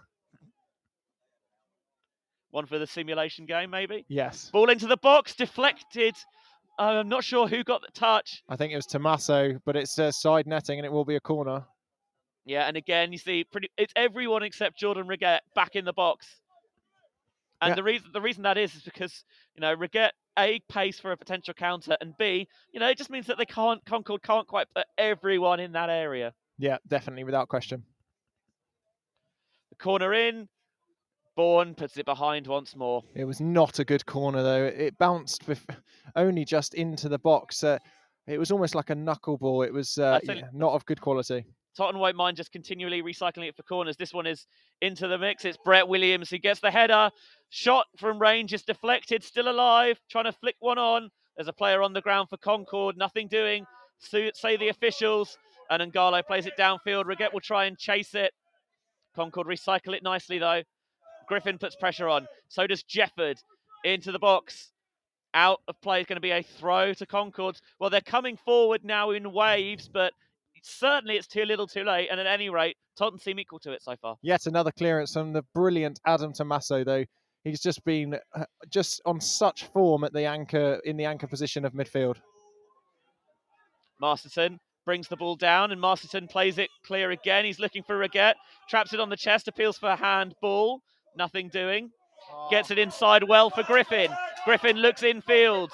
One for the simulation game, maybe? Yes. Ball into the box, deflected. I'm not sure who got the touch. I think it was Tommaso, but it's side netting and it will be a corner. Yeah, and again, you see, it's everyone except Jordan Reguet back in the box. And the reason that is because, Reguet, A, pace for a potential counter, and B, it just means that Concord can't quite put everyone in that area. Yeah, definitely, without question. The corner in. Bourne puts it behind once more. It was not a good corner, though. It bounced only just into the box. It was almost like a knuckleball. It was not of good quality. Tottenham won't mind just continually recycling it for corners. This one is into the mix. It's Brett Williams who gets the header. Shot from range is deflected, still alive, trying to flick one on. There's a player on the ground for Concord, nothing doing. So say the officials. And Ngalo plays it downfield. Raget will try and chase it. Concord recycle it nicely, though. Griffin puts pressure on. So does Jefford into the box. Out of play is going to be a throw to Concord. Well, they're coming forward now in waves, but certainly it's too little too late. And at any rate, Tottenham seem equal to it so far. Yet another clearance from the brilliant Adam Tommaso, though. He's just been just on such form at the anchor, in the anchor position of midfield. Masterton brings the ball down, and Masterton plays it clear again. He's looking for Raget, traps it on the chest, appeals for a handball. Nothing doing. Gets it inside well for Griffin. Griffin looks infield.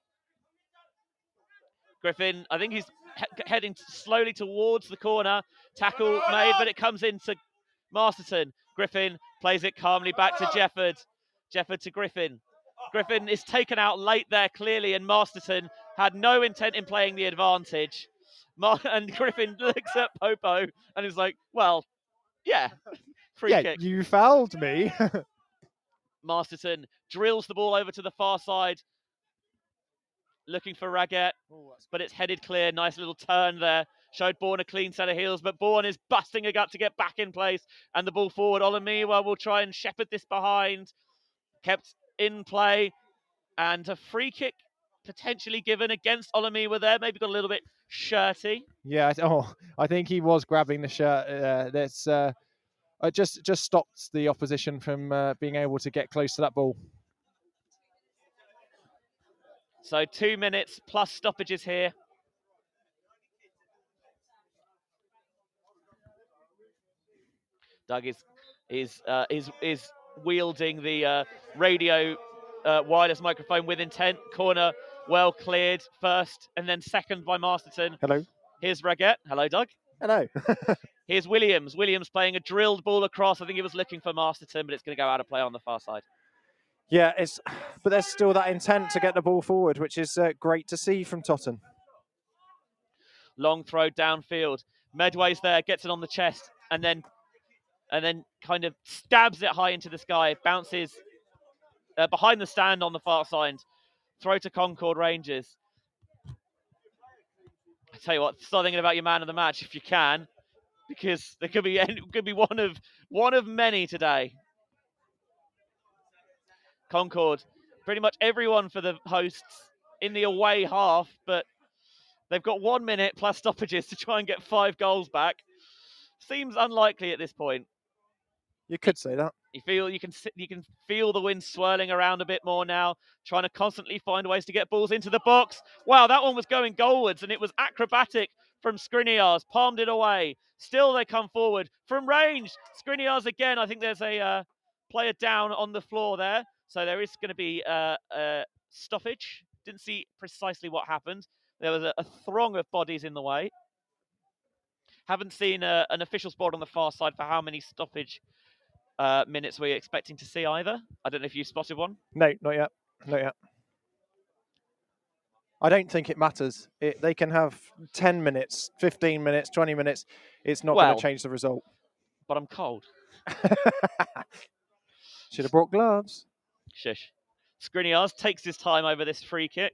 Griffin, I think he's heading slowly towards the corner. Tackle made, but it comes into Masterton. Griffin plays it calmly back to Jefford. Jefford to Griffin. Griffin is taken out late there, clearly, and Masterton had no intent in playing the advantage. And Griffin looks at Popo and is like, well, yeah, free kick. You fouled me. Masterton drills the ball over to the far side, looking for Raget, but it's headed clear. Nice little turn there. Showed Bourne a clean set of heels, but Bourne is busting a gut to get back in place, and the ball forward. Olamiwa will try and shepherd this behind. Kept in play, and a free kick potentially given against Olamiwa there. Maybe got a little bit shirty. Yeah, I think he was grabbing the shirt. That's just stopped the opposition from being able to get close to that ball. So 2 minutes plus stoppages here. Doug is wielding the radio wireless microphone with intent. Corner well cleared first, and then second by Masterton. Hello. Here's Raget. Hello, Doug. Hello. Here's Williams. Williams playing a drilled ball across. I think he was looking for Masterton, but it's going to go out of play on the far side. Yeah, but there's still that intent to get the ball forward, which is great to see from Tottenham. Long throw downfield. Medway's there, gets it on the chest, and then kind of stabs it high into the sky. Bounces behind the stand on the far side. Throw to Concord Rangers. I tell you what, start thinking about your man of the match if you can, because there could be one of many today. Concord, pretty much everyone for the hosts in the away half, but they've got 1 minute plus stoppages to try and get 5 goals back. Seems unlikely at this point. You could say that. You can feel the wind swirling around a bit more now, trying to constantly find ways to get balls into the box. Wow, that one was going goalwards, and it was acrobatic from Skriniars, palmed it away. Still they come forward from range. Skriniars again. I think there's a player down on the floor there, so there is going to be a stoppage. Didn't see precisely what happened. There was a throng of bodies in the way. Haven't seen an official board on the far side for how many stoppage minutes we're expecting to see either. I don't know if you spotted one. No, not yet. Not yet. I don't think it matters. They can have 10 minutes, 15 minutes, 20 minutes. It's not going to change the result. But I'm cold. Should have brought gloves. Shush. Skriniars takes his time over this free kick.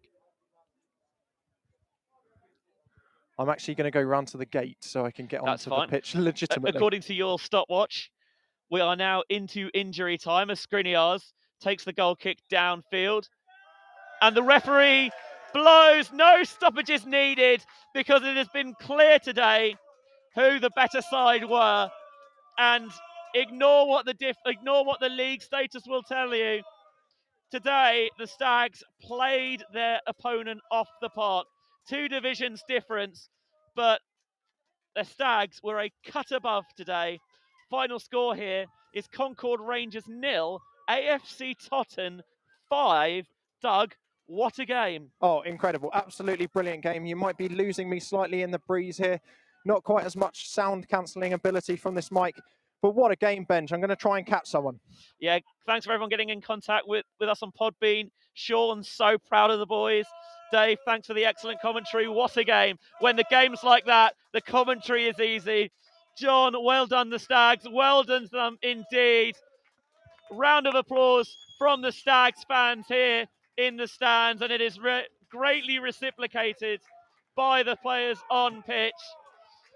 I'm actually going to go round to the gate so I can get onto the pitch legitimately. According to your stopwatch, we are now into injury time as Skriniars takes the goal kick downfield. And the referee blows. No stoppages needed because it has been clear today who the better side were. And ignore what the league status will tell you. Today, the Stags played their opponent off the park. 2 divisions difference, but the Stags were a cut above today. Final score here is Concord Rangers 0, AFC Tottenham 5. Doug, what a game. Oh, incredible. Absolutely brilliant game. You might be losing me slightly in the breeze here. Not quite as much sound cancelling ability from this mic. But what a game, Benj. I'm going to try and catch someone. Yeah, thanks for everyone getting in contact with us on Podbean. Sean's so proud of the boys. Dave, thanks for the excellent commentary. What a game. When the game's like that, the commentary is easy. John, well done, the Stags. Well done them indeed. Round of applause from the Stags fans here in the stands, and it is greatly reciprocated by the players on pitch.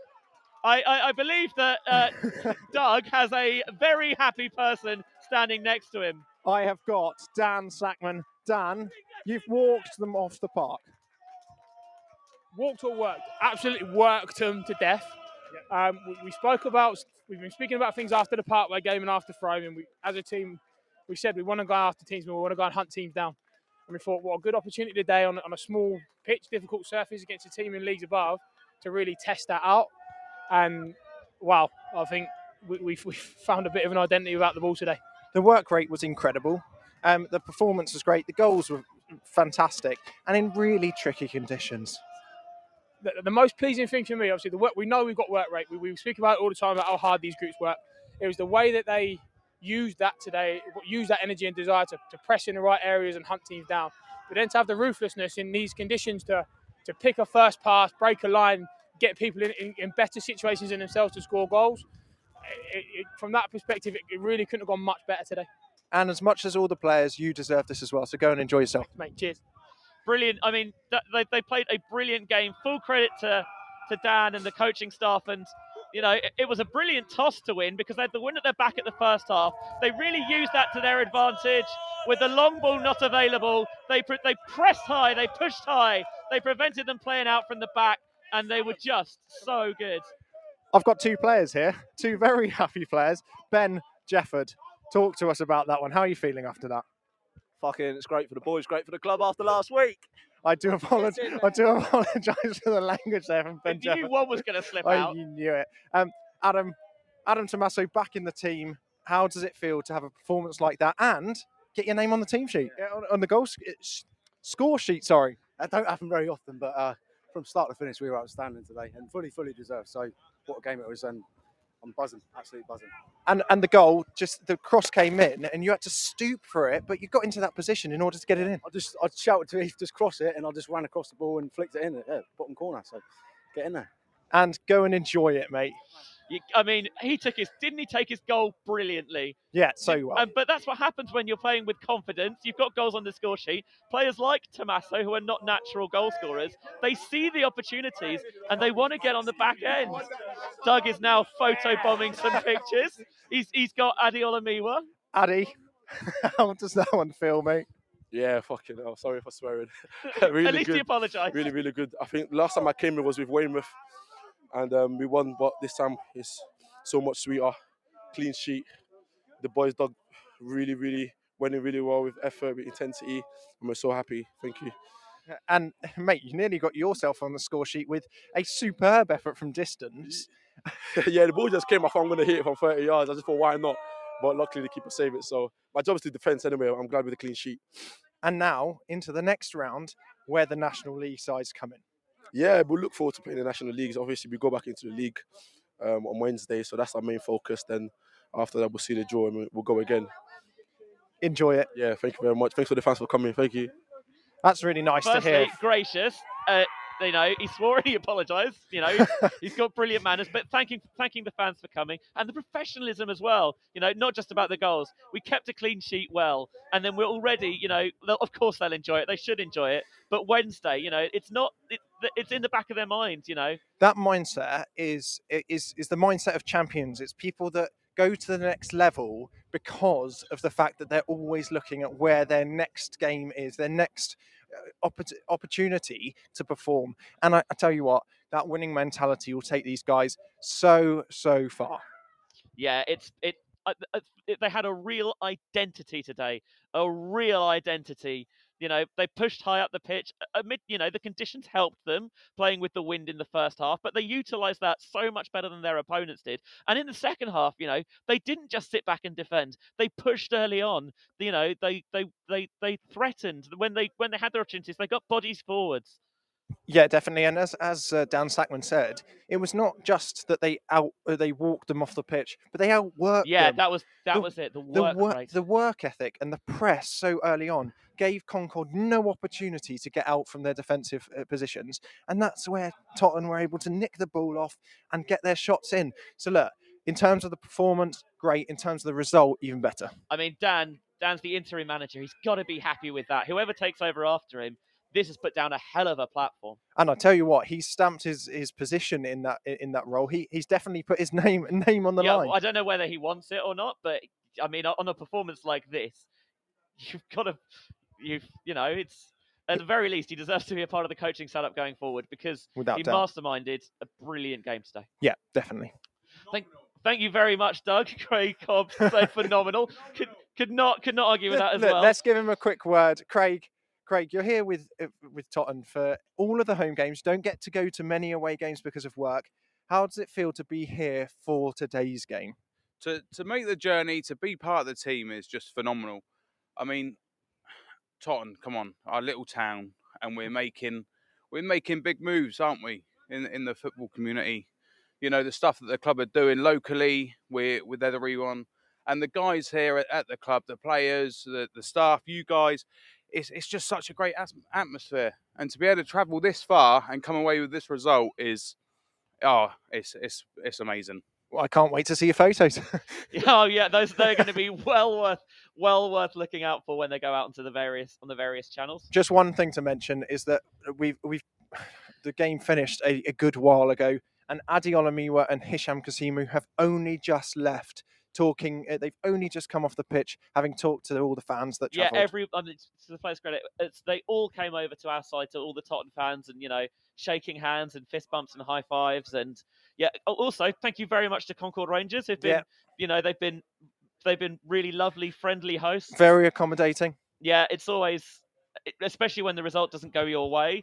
I believe that Doug has a very happy person standing next to him. I have got Dan Sackman. Dan, you've walked them off the park. Walked or worked? Absolutely worked them to death. We've been speaking about things after the Parkway game and after Frome, and as a team, we said we want to go after teams, but we want to go and hunt teams down. And we thought, what a good opportunity today on a small pitch, difficult surface against a team in leagues above to really test that out. And wow, I think we found a bit of an identity without the ball today. The work rate was incredible. The performance was great. The goals were fantastic, and in really tricky conditions. The most pleasing thing for me, obviously, the work. We know we've got work rate. We speak about it all the time about how hard these groups work. It was the way that they used that today, used that energy and desire to press in the right areas and hunt teams down. But then to have the ruthlessness in these conditions to pick a first pass, break a line, get people in better situations in themselves to score goals. From that perspective, it really couldn't have gone much better today. And as much as all the players, you deserve this as well. So go and enjoy yourself. Mate, cheers. Brilliant. I mean, they played a brilliant game. Full credit to Dan and the coaching staff. And, you know, it was a brilliant toss to win because they had the win at their back at the first half. They really used that to their advantage. With the long ball not available, they pressed high, they pushed high, they prevented them playing out from the back, and they were just so good. I've got two players here, two very happy players. Ben Jefford, talk to us about that one. How are you feeling after that? Fucking, it's great for the boys, great for the club after last week. I do apologise for the language there from Ben Jefford. You knew one was going to slip out. out. You knew it. Adam Tommaso back in the team. How does it feel to have a performance like that and get your name on the team sheet, on the goal score sheet? Sorry, That don't happen very often, but from start to finish, we were outstanding today and fully deserved. So what a game it was, and I'm buzzing, absolutely buzzing. And the goal, just the cross came in, and you had to stoop for it, but you got into that position in order to get it in. I shouted to Heath, just cross it, and I just ran across the ball and flicked it in at bottom corner. So get in there and go and enjoy it, mate. I mean, didn't he take his goal brilliantly? Yeah, so well. But that's what happens when you're playing with confidence. You've got goals on the score sheet. Players like Tommaso, who are not natural goal scorers, they see the opportunities and they want to get on the back end. Doug is now photobombing some pictures. He's got Adi Olamiwa. Adi, how does that one feel, mate? Yeah, fucking hell. Sorry for swearing. Really At least good. he apologised. Really, really good. I think last time I came here was with Weymouth, and we won, but this time it's so much sweeter. Clean sheet. The boys dug really went in really well with effort, with intensity, and we're so happy. Thank you. And mate, you nearly got yourself on the score sheet with a superb effort from distance. Yeah, the ball just came. I thought I'm going to hit it from 30 yards. I just thought, why not? But luckily the keeper saved it. So my job is to defend anyway. I'm glad with a clean sheet. And now into the next round, where the National League sides come in. Yeah, we'll look forward to playing the National Leagues. Obviously, we go back into the league on Wednesday, so that's our main focus. Then after that, we'll see the draw and we'll go again. Enjoy it. Yeah, thank you very much. Thanks for the fans for coming. Thank you. That's really nice Firstly, to hear. Gracious. You know, he swore and he apologised. You know, he's got brilliant manners, but thanking the fans for coming and the professionalism as well. You know, not just about the goals. We kept a clean sheet well, and then we're already, you know, of course they'll enjoy it. They should enjoy it. But Wednesday, you know, it's in the back of their minds. You know, that mindset is the mindset of champions. It's people that go to the next level because of the fact that they're always looking at where their next game is, their next opportunity to perform. And I tell you what, that winning mentality will take these guys so far. Yeah, they had a real identity today, a real identity. You know, they pushed high up the pitch. You know, the conditions helped them playing with the wind in the first half, but they utilised that so much better than their opponents did. And in the second half, you know, they didn't just sit back and defend. They pushed early on. You know, they threatened when they had their opportunities. They got bodies forwards. Yeah, definitely. And as Dan Sackman said, it was not just that they walked them off the pitch, but they outworked them. Yeah, that was it. The work ethic and the press so early on gave Concord no opportunity to get out from their defensive positions, and that's where Tottenham were able to nick the ball off and get their shots in. So look, in terms of the performance, great. In terms of the result, even better. I mean, Dan's the interim manager. He's got to be happy with that. Whoever takes over after him, this has put down a hell of a platform. And I tell you what, he's stamped his position in that role. He's definitely put his name on the line. Well, I don't know whether he wants it or not, but I mean, on a performance like this, you've got to, it's at the very least he deserves to be a part of the coaching setup going forward because Without he doubt. masterminded a brilliant game today. Yeah, definitely. Thank you very much, Doug. Craig Cobb said phenomenal. Could not argue with that as well. Let's give him a quick word, Craig. Craig, you're here with Tottenham for all of the home games. Don't get to go to many away games because of work. How does it feel to be here for today's game? To make the journey, to be part of the team is just phenomenal. I mean, Tottenham, come on, our little town, and we're making big moves, aren't we? In the football community, the stuff that the club are doing locally with everyone, and the guys here at the club, the players, the staff, you guys. It's just such a great atmosphere, and to be able to travel this far and come away with this result it's amazing. Well, I can't wait to see your photos. Oh yeah, they're going to be well worth looking out for when they go out on the various channels. Just one thing to mention is that we've the game finished a good while ago, and Adi Olamiwa and Hisham Kasimu have only just left. They've only just come off the pitch, having talked to all the fans that travelled. To the players' credit, they all came over to our side, to all the Tottenham fans, and shaking hands and fist bumps and high fives, and also thank you very much to Concord Rangers, who've been, they've been really lovely, friendly hosts, very accommodating. Yeah, it's always, especially when the result doesn't go your way,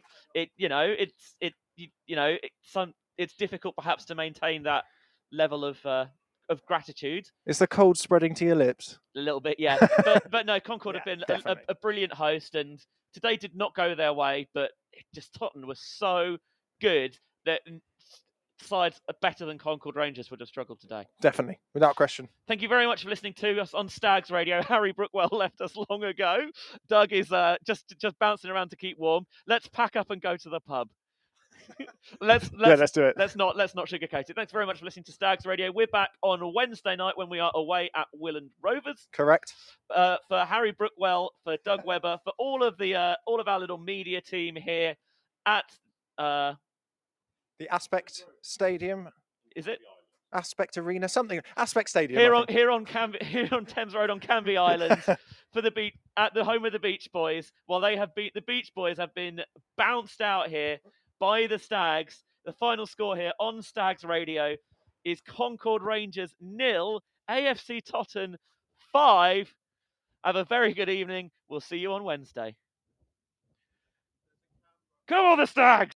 it's difficult perhaps to maintain that level of gratitude. Is the cold spreading to your lips? A little bit, yeah. but no, Concord have been a brilliant host, and today did not go their way, but Tottenham was so good that sides better than Concord Rangers would have struggled today. Definitely, without question. Thank you very much for listening to us on Stags Radio. Harry Brookwell left us long ago. Doug is just bouncing around to keep warm. Let's pack up and go to the pub. Let's do it. Let's not sugarcoat it. Thanks very much for listening to Stags Radio. We're back on Wednesday night when we are away at Willand Rovers. Correct. For Harry Brookwell, for Doug Webber, for all of our little media team here at the Aspect Stadium. Is it? Aspect Arena, something. Aspect Stadium. Here on Thames Road on Canvey Island for the beach, at the home of the Beach Boys. While the Beach Boys have been bounced out here by the Stags. The final score here on Stags Radio is Concord Rangers 0, AFC Tottenham 5. Have a very good evening. We'll see you on Wednesday. Come on, the Stags!